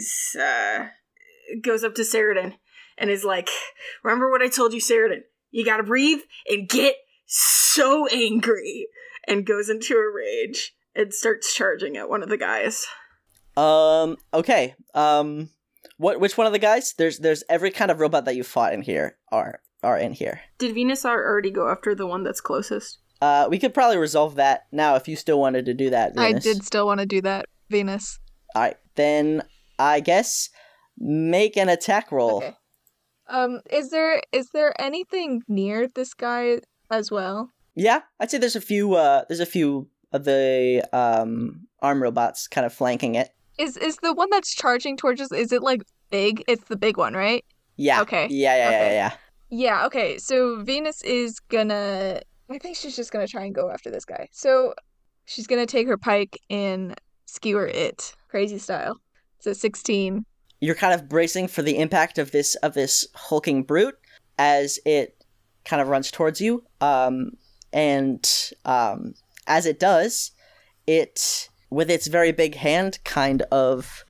goes up to Saradin and is like, "Remember what I told you, Saradin? You gotta breathe and get so angry." And goes into a rage and starts charging at one of the guys. Okay. Which one of the guys? There's every kind of robot that you fought in here are in here. Did Venusaur already go after the one that's closest? We could probably resolve that now if you still wanted to do that, Venus. I did still want to do that, Venus. Alright, then I guess make an attack roll. Okay. Is there anything near this guy as well? Yeah, I'd say there's a few of the arm robots kind of flanking it. Is the one that's charging towards us, is it like big? It's the big one, right? Yeah. Okay. Yeah. Yeah, okay. So Venus is gonna... I think she's just gonna try and go after this guy. So she's gonna take her pike and skewer it. Crazy style. It's a 16. You're kind of bracing for the impact of this hulking brute as it kind of runs towards you. And as it does, it, with its very big hand, kind of,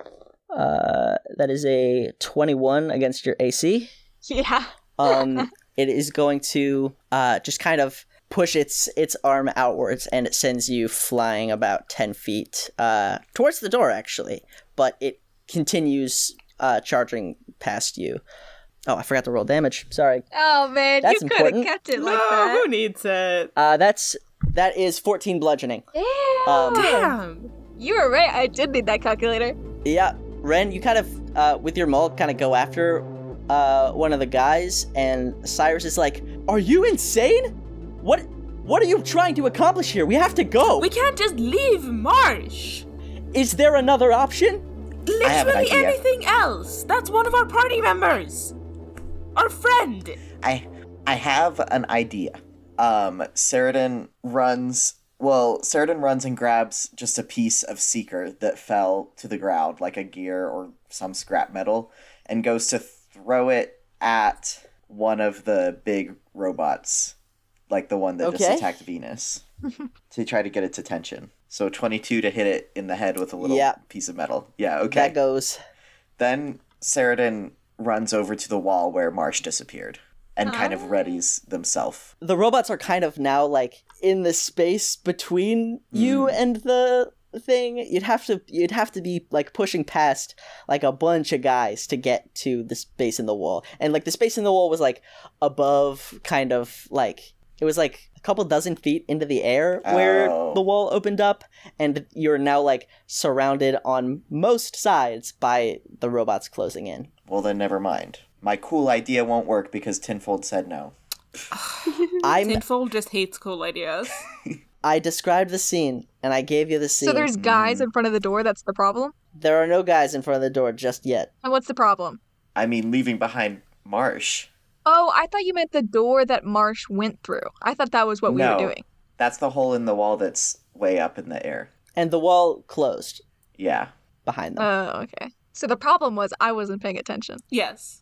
that is a 21 against your AC. Yeah. it is going to just kind of push its arm outwards, and it sends you flying about 10 feet towards the door, actually. But it continues charging past you. Oh, I forgot to roll damage. Sorry. Oh man, That's you could have important. kept it like No, that. who needs it? That is 14 bludgeoning. Damn. Damn. You were right. I did need that calculator. Yeah, Ren, you kind of, with your maul, kind of go after one of the guys, and Cyrus is like, "Are you insane? What are you trying to accomplish here? We have to go. We can't just leave Marsh. Is there another option?" I have an Literally idea. anything else. That's one of our party members. Our friend. I have an idea. Ceridan runs and grabs just a piece of Seeker that fell to the ground, like a gear or some scrap metal, and goes to throw it at one of the big robots, like the one that just Okay. attacked Venus, to try to get its attention. So 22 to hit it in the head with a little Yeah. piece of metal. Yeah, okay. That goes. Then Ceridan runs over to the wall where Marsh disappeared and kind of readies themselves. The robots are kind of now, like, in the space between you and the thing. You'd have to be, like, pushing past, like, a bunch of guys to get to the space in the wall. And, like, the space in the wall was, like, above, kind of, like, it was, like, a couple dozen feet into the air where Oh. the wall opened up, and you're now, like, surrounded on most sides by the robots closing in. Well, then never mind. My cool idea won't work because Tinfold said no. Tinfold just hates cool ideas. I described the scene, and I gave you the scene. So there's guys in front of the door. That's the problem. There are no guys in front of the door just yet. And what's the problem? I mean, leaving behind Marsh. Oh, I thought you meant the door that Marsh went through. I thought that was what we No. were doing. That's the hole in the wall that's way up in the air. And the wall closed Yeah. behind them. Oh, okay. So the problem was I wasn't paying attention. Yes.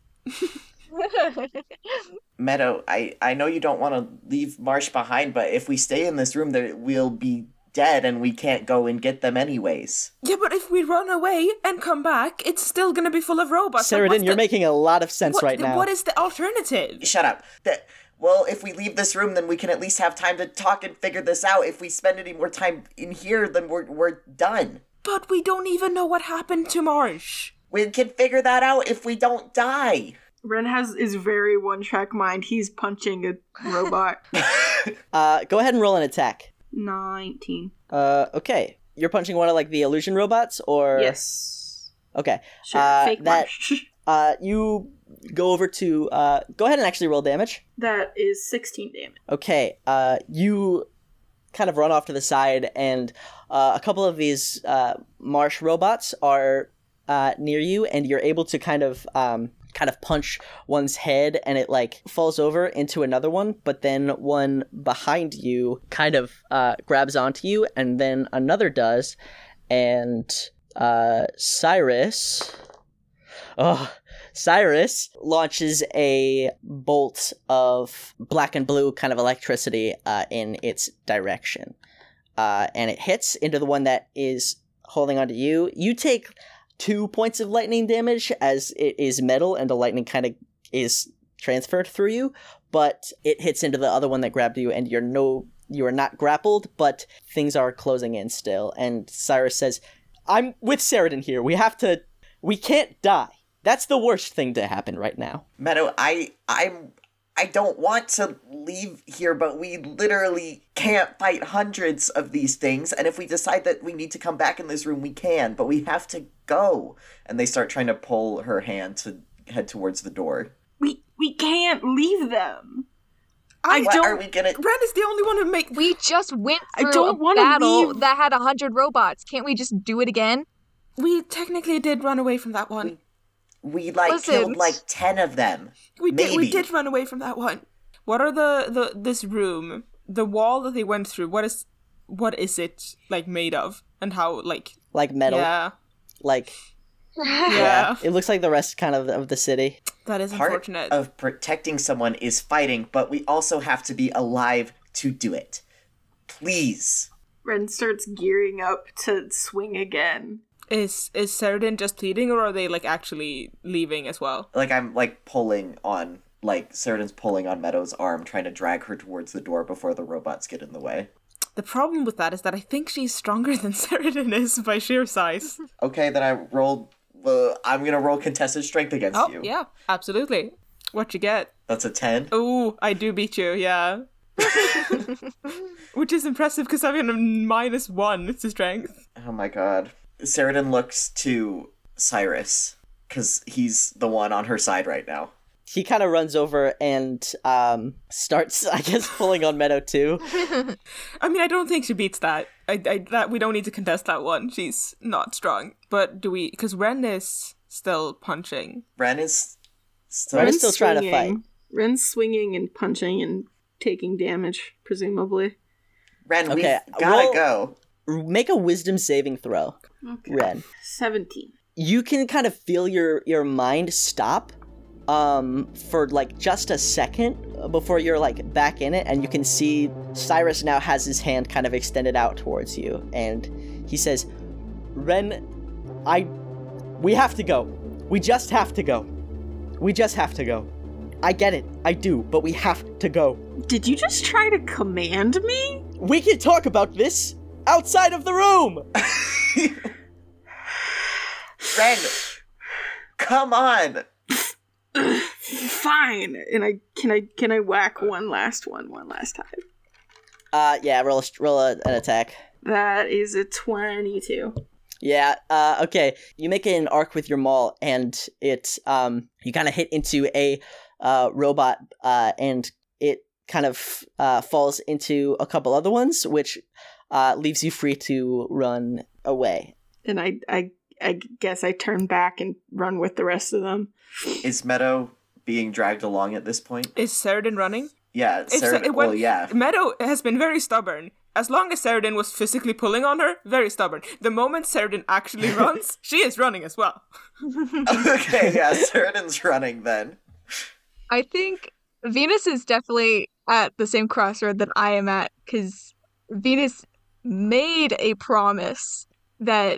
Meadow, I know you don't want to leave Marsh behind, but if we stay in this room, we'll be dead and we can't go and get them anyways. Yeah, but if we run away and come back, it's still gonna be full of robots. Like, Ceridan, what's you're the- making a lot of sense right now. What is the alternative? Shut up. Well, if we leave this room, then we can at least have time to talk and figure this out. If we spend any more time in here, then we're done. But we don't even know what happened to Marsh. We can figure that out if we don't die. Ren is very one-track mind. He's punching a robot. Go ahead and roll an attack. 19. Okay. You're punching one of, like, the illusion robots, or? Yes. Okay. Sure, fake that, Marsh. you go over to, go ahead and actually roll damage. That is 16 damage. Okay, you kind of run off to the side, and a couple of these marsh robots are near you, and you're able to kind of punch one's head, and it, like, falls over into another one, but then one behind you kind of grabs onto you, and then another does, and Cyrus launches a bolt of black and blue kind of electricity in its direction. And it hits into the one that is holding onto you. You take 2 points of lightning damage as it is metal and the lightning kind of is transferred through you, but it hits into the other one that grabbed you, and you are not grappled, but things are closing in still. And Cyrus says, "I'm with Ceridan here. We can't die. That's the worst thing to happen right now." Meadow, I don't want to leave here, but we literally can't fight hundreds of these things, and if we decide that we need to come back in this room, we can, but we have to go. And they start trying to pull her hand to head towards the door. We can't leave them. What are we gonna... Ren is the only one who make. We just went I through don't a wanna battle leave. that had 100 robots. Can't we just do it again? We technically did run away from that one. We, Listen. killed, 10 of them. We Maybe. did run away from that one. What are this room, the wall that they went through? What is it like made of, and how like? Like metal. Yeah, Like, yeah. it looks like the rest kind of the city. That is Part unfortunate. of protecting someone is fighting, but we also have to be alive to do it. Please. Ren starts gearing up to swing again. Is Ceridan just pleading, or are they like actually leaving as well? I'm pulling on like Ceriden's pulling on Meadow's arm, trying to drag her towards the door before the robots get in the way. The problem with that is that I think she's stronger than Ceriden is by sheer size. Okay, then I rolled... I'm gonna roll contested strength against you. Oh, yeah, absolutely. What you get? That's a 10. Oh, I do beat you, yeah. Which is impressive because I'm a -1 to strength. Oh my god. Ceriden looks to Cyrus, because he's the one on her side right now. He kind of runs over and starts, I guess, pulling on Meadow too. I mean, I don't think she beats that. That we don't need to contest that one. She's not strong. But do we? Because Ren is still punching. Ren is still... Ren is still trying to fight. Ren's swinging and punching and taking damage, presumably. Ren, Okay, we've gotta go. Make a wisdom saving throw, Okay. Ren. 17. You can kind of feel your mind stop for like just a second before you're like back in it, and you can see Cyrus now has his hand kind of extended out towards you, and he says, Ren, we have to go. We just have to go. We just have to go. I get it, I do, but we have to go. Did you just try to command me? We can talk about this outside of the room. Ren, come on. Fine. And can I whack one last time? Yeah, roll an attack. That is a 22. Yeah, okay. You make an arc with your maul, and it, you kind of hit into a robot, and it kind of falls into a couple other ones, which leaves you free to run away. And I guess I turn back and run with the rest of them. Is Meadow being dragged along at this point? Is Ceriden running? Yeah, Ceriden, yeah. Meadow has been very stubborn. As long as Ceriden was physically pulling on her, very stubborn. The moment Ceriden actually runs, she is running as well. Okay, yeah, Ceriden's running then. I think Venus is definitely at the same crossroad that I am at, because Venus made a promise that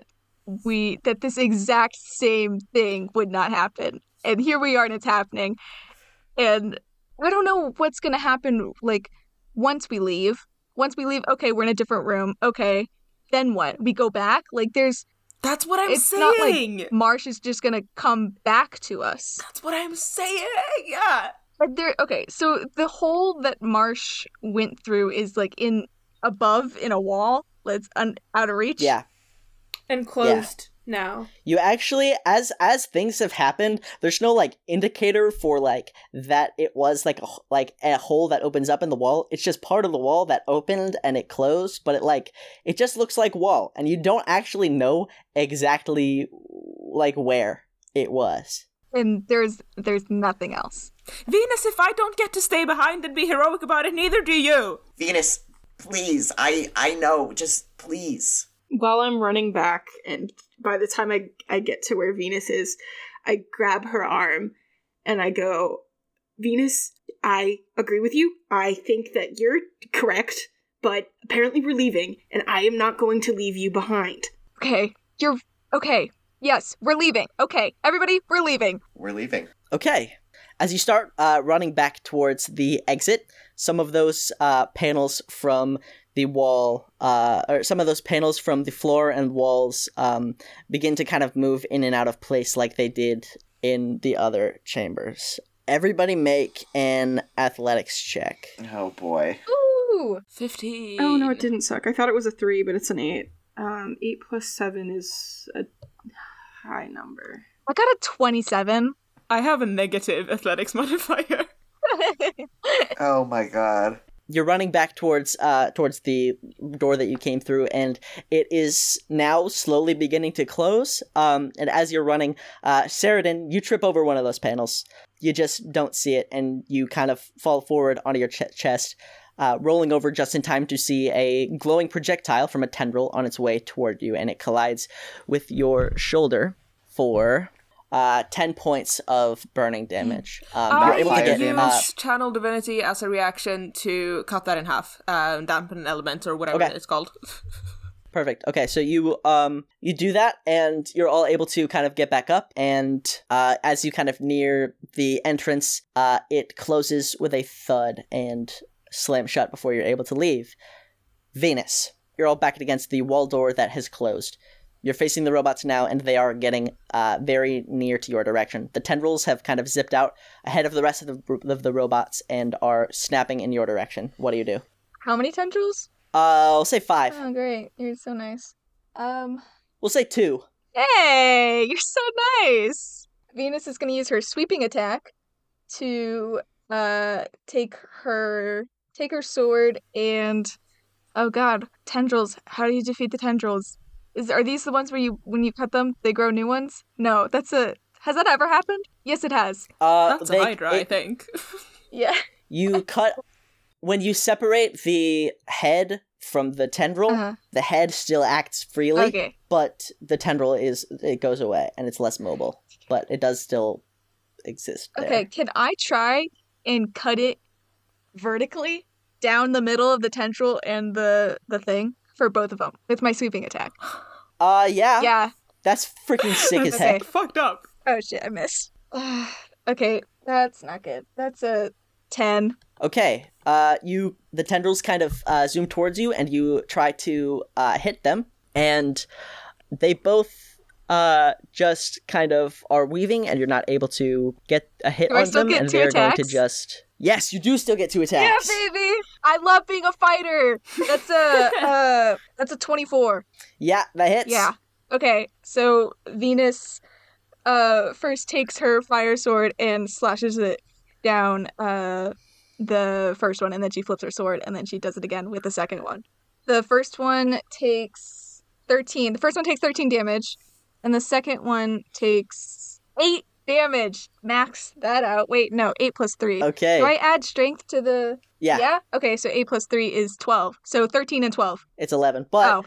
this exact same thing would not happen. And here we are, and it's happening. And I don't know what's going to happen, like, once we leave. Once we leave, okay, we're in a different room. Okay, then what? We go back? Like, That's what I'm it's saying! not like Marsh is just going to come back to us. That's what I'm saying! Yeah! Okay, so the hole that Marsh went through is, like, above in a wall. That's out of reach. Yeah. And closed now. You actually, as things have happened, there's no like indicator for like that it was like a hole that opens up in the wall. It's just part of the wall that opened and it closed, but it just looks like wall, and you don't actually know exactly like where it was. And there's nothing else. Venus, if I don't get to stay behind and be heroic about it, neither do you! Venus, please, I know, just please. While I'm running back, and by the time I get to where Venus is, I grab her arm and I go, Venus, I agree with you. I think that you're correct, but apparently we're leaving, and I am not going to leave you behind. Okay, okay. Yes, we're leaving. Okay, everybody, we're leaving. We're leaving. Okay. As you start running back towards the exit, some of those panels from the wall, or some of those panels from the floor and walls begin to kind of move in and out of place like they did in the other chambers. Everybody make an athletics check. Oh boy. Ooh! 15. Oh no, it didn't suck. I thought it was a 3, but it's an 8. 8 plus 7 is a high number. I got a 27. I have a negative athletics modifier. Oh my god. You're running back towards the door that you came through, and it is now slowly beginning to close. And as you're running, Ceriden, you trip over one of those panels. You just don't see it, and you kind of fall forward onto your chest, rolling over just in time to see a glowing projectile from a tendril on its way toward you, and it collides with your shoulder for 10 points of burning damage. You're able to fire get use Channel Divinity as a reaction to cut that in half, dampen an element or whatever Okay. it's called. Perfect. Okay, so you do that, and you're all able to kind of get back up, and as you kind of near the entrance, it closes with a thud and slams shut before you're able to leave. Venus, you're all back against the wall door that has closed. You're facing the robots now, and they are getting very near to your direction. The tendrils have kind of zipped out ahead of the rest of the robots and are snapping in your direction. What do you do? How many tendrils? I'll say 5. Oh, great. You're so nice. We'll say 2. Hey, you're so nice. Venus is going to use her sweeping attack to take her sword and oh god, tendrils. How do you defeat the tendrils? Are these the ones where when you cut them, they grow new ones? No, has that ever happened? Yes, it has. That's a Hydra, I think. Yeah. You cut when you separate the head from the tendril, the head still acts freely, but the tendril it goes away and it's less mobile, but it does still exist there. Okay, can I try and cut it vertically down the middle of the tendril and the thing for both of them with my sweeping attack? Yeah. Yeah. That's freaking sick as heck. Fucked up. Oh shit, I missed. Okay, that's not good. That's a 10. Okay, the tendrils kind of zoom towards you, and you try to hit them, and they both just kind of are weaving, and you're not able to get a hit on them, and they're going to just... Yes, you do still get 2 attacks. Yeah, baby! I love being a fighter! That's a 24. Yeah, that hits. Yeah. Okay, so Venus first takes her fire sword and slashes it down the first one, and then she flips her sword, and then she does it again with the second one. The first one takes 13. The first one takes 13 damage, and the second one takes 8 damage. Max that out. Wait, no, 8 plus 3. Okay. Do I add strength to the... Yeah. Yeah? Okay, so 8 plus 3 is 12. So 13 and 12. It's 11. But,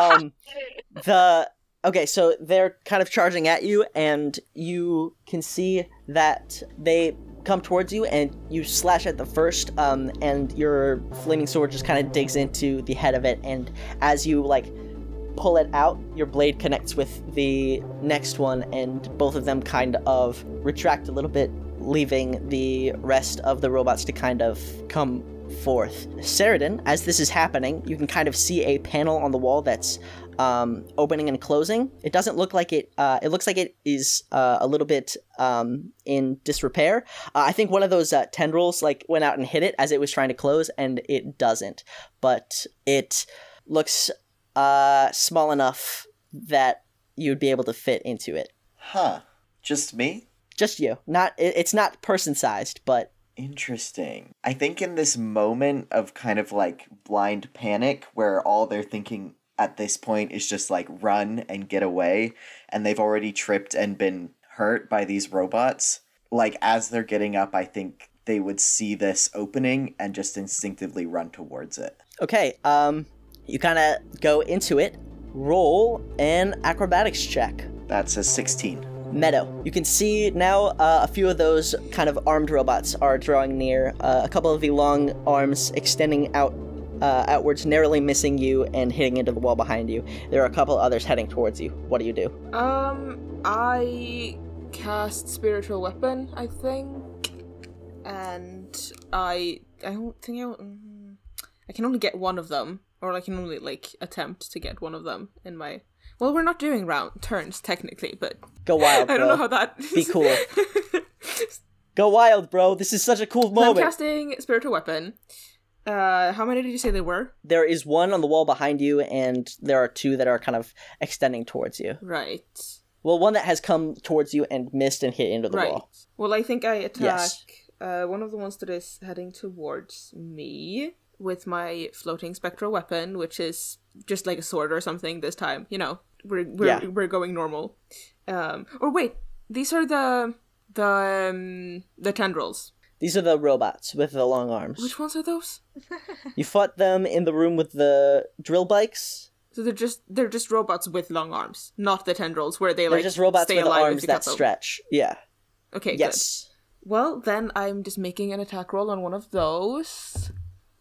okay, so they're kind of charging at you, and you can see that they come towards you, and you slash at the first, and your flaming sword just kind of digs into the head of it, and as you, pull it out, your blade connects with the next one, and both of them kind of retract a little bit, leaving the rest of the robots to kind of come forth. Saradin, as this is happening, you can kind of see a panel on the wall that's opening and closing. It doesn't look like it looks like it is a little bit in disrepair. I think one of those tendrils went out and hit it as it was trying to close, and it doesn't, but it looks small enough that you'd be able to fit into it. Huh. Just me? Just you. It's not person-sized, but... Interesting. I think in this moment of kind of blind panic where all they're thinking at this point is just run and get away, and they've already tripped and been hurt by these robots, as they're getting up, I think they would see this opening and just instinctively run towards it. Okay, you kind of go into it. Roll an acrobatics check. That's a 16. Meadow. You can see now a few of those kind of armed robots are drawing near. A couple of the long arms extending outwards, narrowly missing you and hitting into the wall behind you. There are a couple others heading towards you. What do you do? I cast Spiritual Weapon, I think. And I don't think I can only get one of them. Or I can only, attempt to get one of them in my... Well, we're not doing turns, technically, but... Go wild, bro. I don't know how that... Be cool. Go wild, bro. This is such a cool moment. I'm casting Spiritual Weapon. How many did you say there were? There is one on the wall behind you, and there are 2 that are kind of extending towards you. Right. Well, one that has come towards you and missed and hit into the wall. Well, I think I attack one of the ones that is heading towards me with my floating spectral weapon, which is just like a sword or something this time. You know, we're going normal. Or wait, these are the tendrils. These are the robots with the long arms. Which ones are those? You fought them in the room with the drill bikes. So they're just robots with long arms, not the tendrils where they they're just robots stay with alive arms that stretch. Yeah. Okay. Yes. Good. Well, then I'm just making an attack roll on one of those.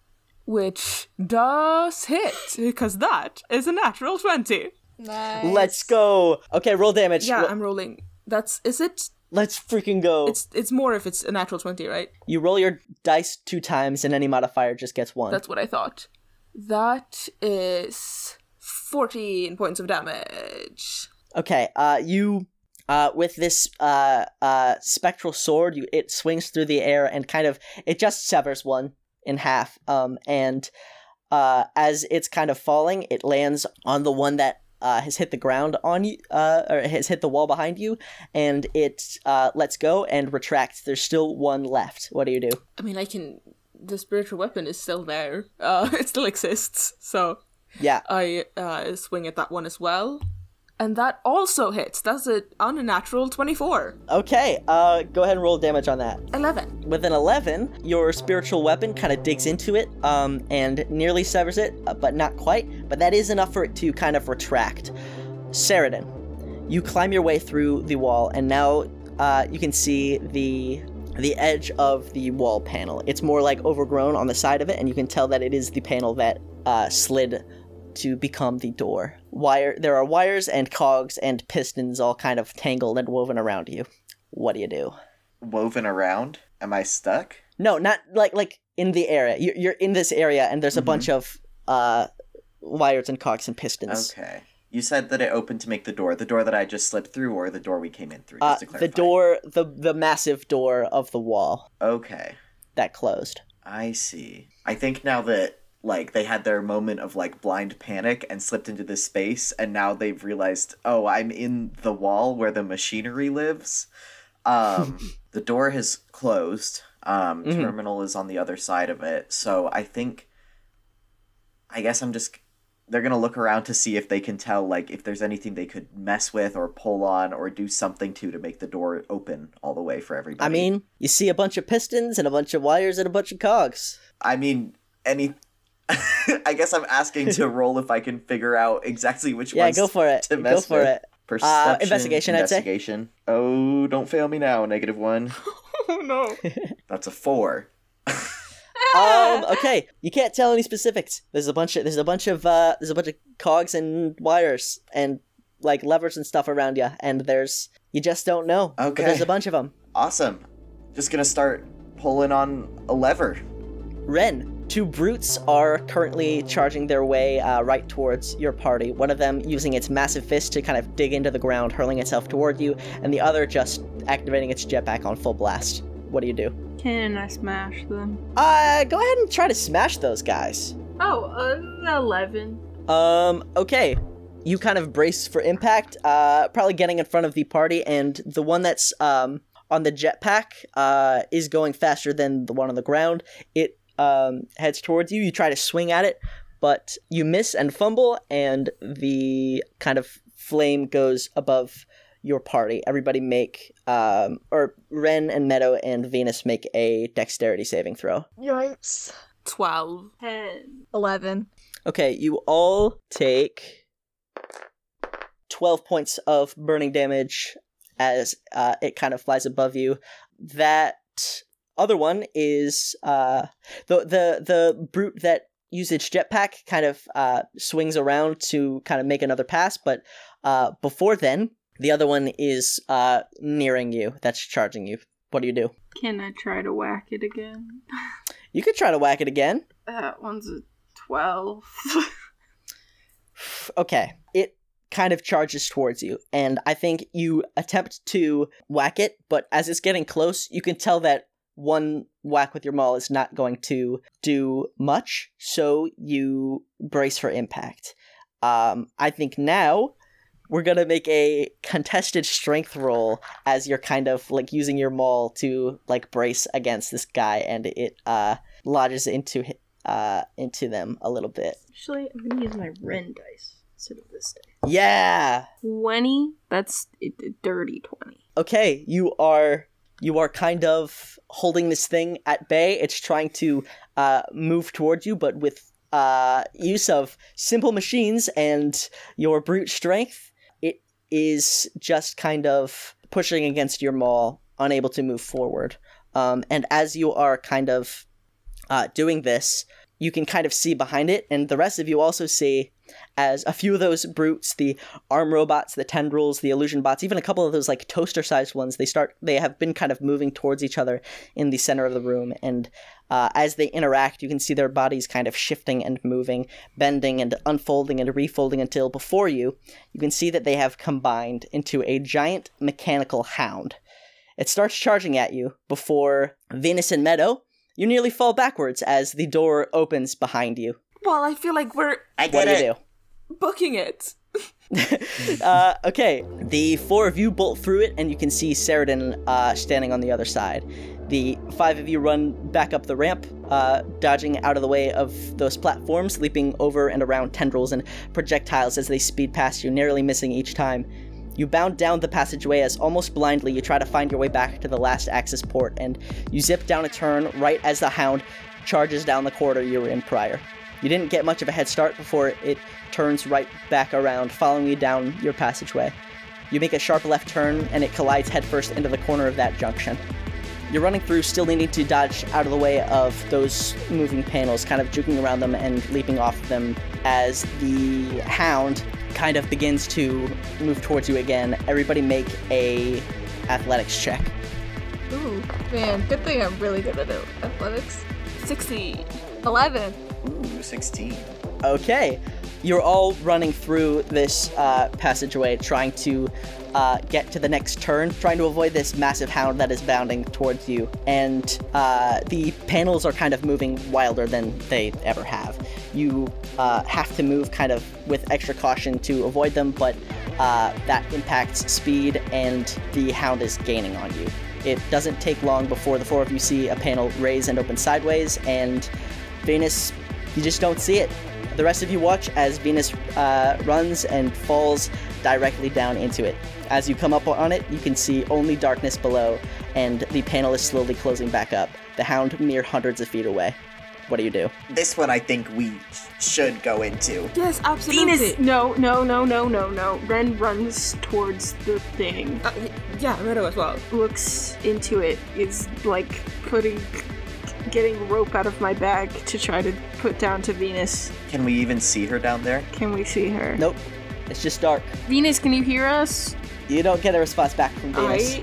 which does hit, because that is a natural 20. Nice. Let's go. Okay, roll damage. Yeah, I'm rolling. Is it? Let's freaking go. It's more if it's a natural 20, right? You roll your dice 2 times and any modifier just gets 1. That's what I thought. That is 14 points of damage. Okay, you with this spectral sword, it swings through the air and it just severs one in half. And as it's kind of falling, it lands on the one that has hit the ground on you, or has hit the wall behind you, and it lets go and retracts. There's still one left. What do you do? I mean, the spiritual weapon is still there. It still exists, so yeah, I swing at that one as well. And that also hits. That's an unnatural 24. Okay, go ahead and roll damage on that. 11. With an 11, your spiritual weapon kind of digs into it, and nearly severs it, but not quite. But that is enough for it to kind of retract. Saradin, you climb your way through the wall, and now you can see the edge of the wall panel. It's more like overgrown on the side of it, and you can tell that it is the panel that slid to become the door. There are wires and cogs and pistons all kind of tangled and woven around you. What do you do? Woven around? Am I stuck? No, not like in the area. You're in this area, and there's a bunch of wires and cogs and pistons. Okay. You said that it opened to make the door that I just slipped through, or the door we came in through, just to clarify. The door, the massive door of the wall. Okay. That closed. I see. I think now that they had their moment of blind panic and slipped into this space, and now they've realized, oh, I'm in the wall where the machinery lives. The door has closed. Terminal is on the other side of it. So I guess they're gonna look around to see if they can tell if there's anything they could mess with or pull on or do something to make the door open all the way for everybody. I mean, you see a bunch of pistons and a bunch of wires and a bunch of cogs. I mean, I guess I'm asking to roll if I can figure out exactly which ones go for it. to mess go for with. It. Perception, investigation, investigation. I'd say. Oh, don't fail me now. -1. Oh no. That's a 4. Okay. You can't tell any specifics. There's a bunch of cogs and wires and levers and stuff around you, and you just don't know. Okay. But there's a bunch of them. Awesome. Just gonna start pulling on a lever. Ren. 2 brutes are currently charging their way right towards your party. One of them using its massive fist to kind of dig into the ground, hurling itself toward you, and the other just activating its jetpack on full blast. What do you do? Can I smash them? Go ahead and try to smash those guys. Oh, 11. Okay. You kind of brace for impact, probably getting in front of the party, and the one that's on the jetpack is going faster than the one on the ground. It heads towards you. You try to swing at it, but you miss and fumble, and the kind of flame goes above your party. Everybody make, or Ren and Meadow and Venus make a dexterity saving throw. Yikes. 12. 10. 11. Okay, you all take 12 points of burning damage as it kind of flies above you. That other one is the brute that used its jetpack kind of swings around to kind of make another pass, but before then, the other one is nearing you. That's charging you. What do you do? Can I try to whack it again? You could try to whack it again. That one's a 12. Okay. It kind of charges towards you, and I think you attempt to whack it, but as it's getting close, you can tell that one whack with your maul is not going to do much, so you brace for impact. I think now we're gonna make a contested strength roll as you're kind of using your maul to brace against this guy, and it lodges into them a little bit. Actually, I'm gonna use my Ren dice instead of this dice. Yeah! 20? That's a dirty 20. Okay, you are kind of holding this thing at bay. It's trying to move towards you, but with use of simple machines and your brute strength, it is just kind of pushing against your maul, unable to move forward. And as you are kind of doing this, you can kind of see behind it, and the rest of you also see as a few of those brutes, the arm robots, the tendrils, the illusion bots, even a couple of those like toaster-sized ones, they have been kind of moving towards each other in the center of the room, and as they interact, you can see their bodies kind of shifting and moving, bending and unfolding and refolding until before you can see that they have combined into a giant mechanical hound. It starts charging at you before Venus and Meadow. You nearly fall backwards as the door opens behind you. Well, I feel like we're What do you do? booking it. Okay, the 4 of you bolt through it, and you can see Saradin standing on the other side. The 5 of you run back up the ramp, dodging out of the way of those platforms, leaping over and around tendrils and projectiles as they speed past you, narrowly missing each time. You bound down the passageway as almost blindly you try to find your way back to the last access port, and you zip down a turn right as the hound charges down the corridor you were in prior. You didn't get much of a head start before it turns right back around, following you down your passageway. You make a sharp left turn, and it collides headfirst into the corner of that junction. You're running through, still needing to dodge out of the way of those moving panels, kind of juking around them and leaping off them as the hound kind of begins to move towards you again. Everybody make a athletics check. Ooh, man, good thing I'm really good at athletics. 60. 11. Ooh, 16. Okay, you're all running through this passageway, trying to get to the next turn, trying to avoid this massive hound that is bounding towards you, and the panels are kind of moving wilder than they ever have. You have to move kind of with extra caution to avoid them, but that impacts speed, and the hound is gaining on you. It doesn't take long before the 4 of you see a panel raise and open sideways, and Venus, you just don't see it. The rest of you watch as Venus runs and falls directly down into it. As you come up on it, you can see only darkness below, and the panel is slowly closing back up, the hound mere hundreds of feet away. What do you do? This one I think we should go into. Yes, absolutely. Venus, no. Ren runs towards the thing. Yeah, Meadow as well. Looks into it. Is like getting rope out of my bag to try to put down to Venus. Can we even see her down there? Can we see her? Nope. It's just dark. Venus, can you hear us? You don't get a response back from Venus.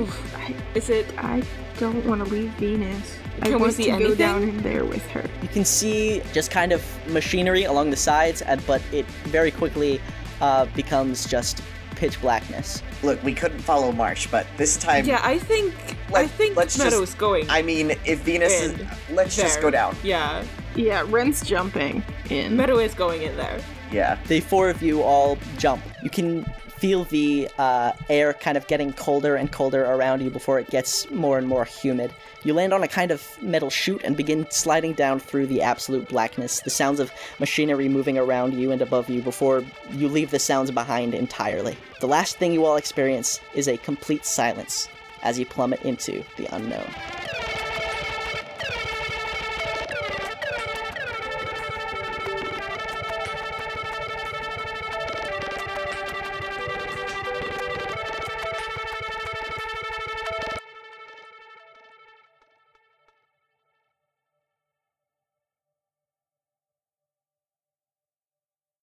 I don't want to leave Venus. Can I we want see to anything? go down in there with her. You can see just kind of machinery along the sides, but it very quickly becomes just pitch blackness. Look, we couldn't follow Marsh, but this time... Yeah, I think let's Meadow's just, going. I mean, if Venus is... Let's just go down. Yeah. Yeah, Ren's jumping in. Meadow is going in there. Yeah. The 4 of you all jump. You can feel the air kind of getting colder and colder around you before it gets more and more humid. You land on a kind of metal chute and begin sliding down through the absolute blackness, the sounds of machinery moving around you and above you before you leave the sounds behind entirely. The last thing you all experience is a complete silence as you plummet into the unknown.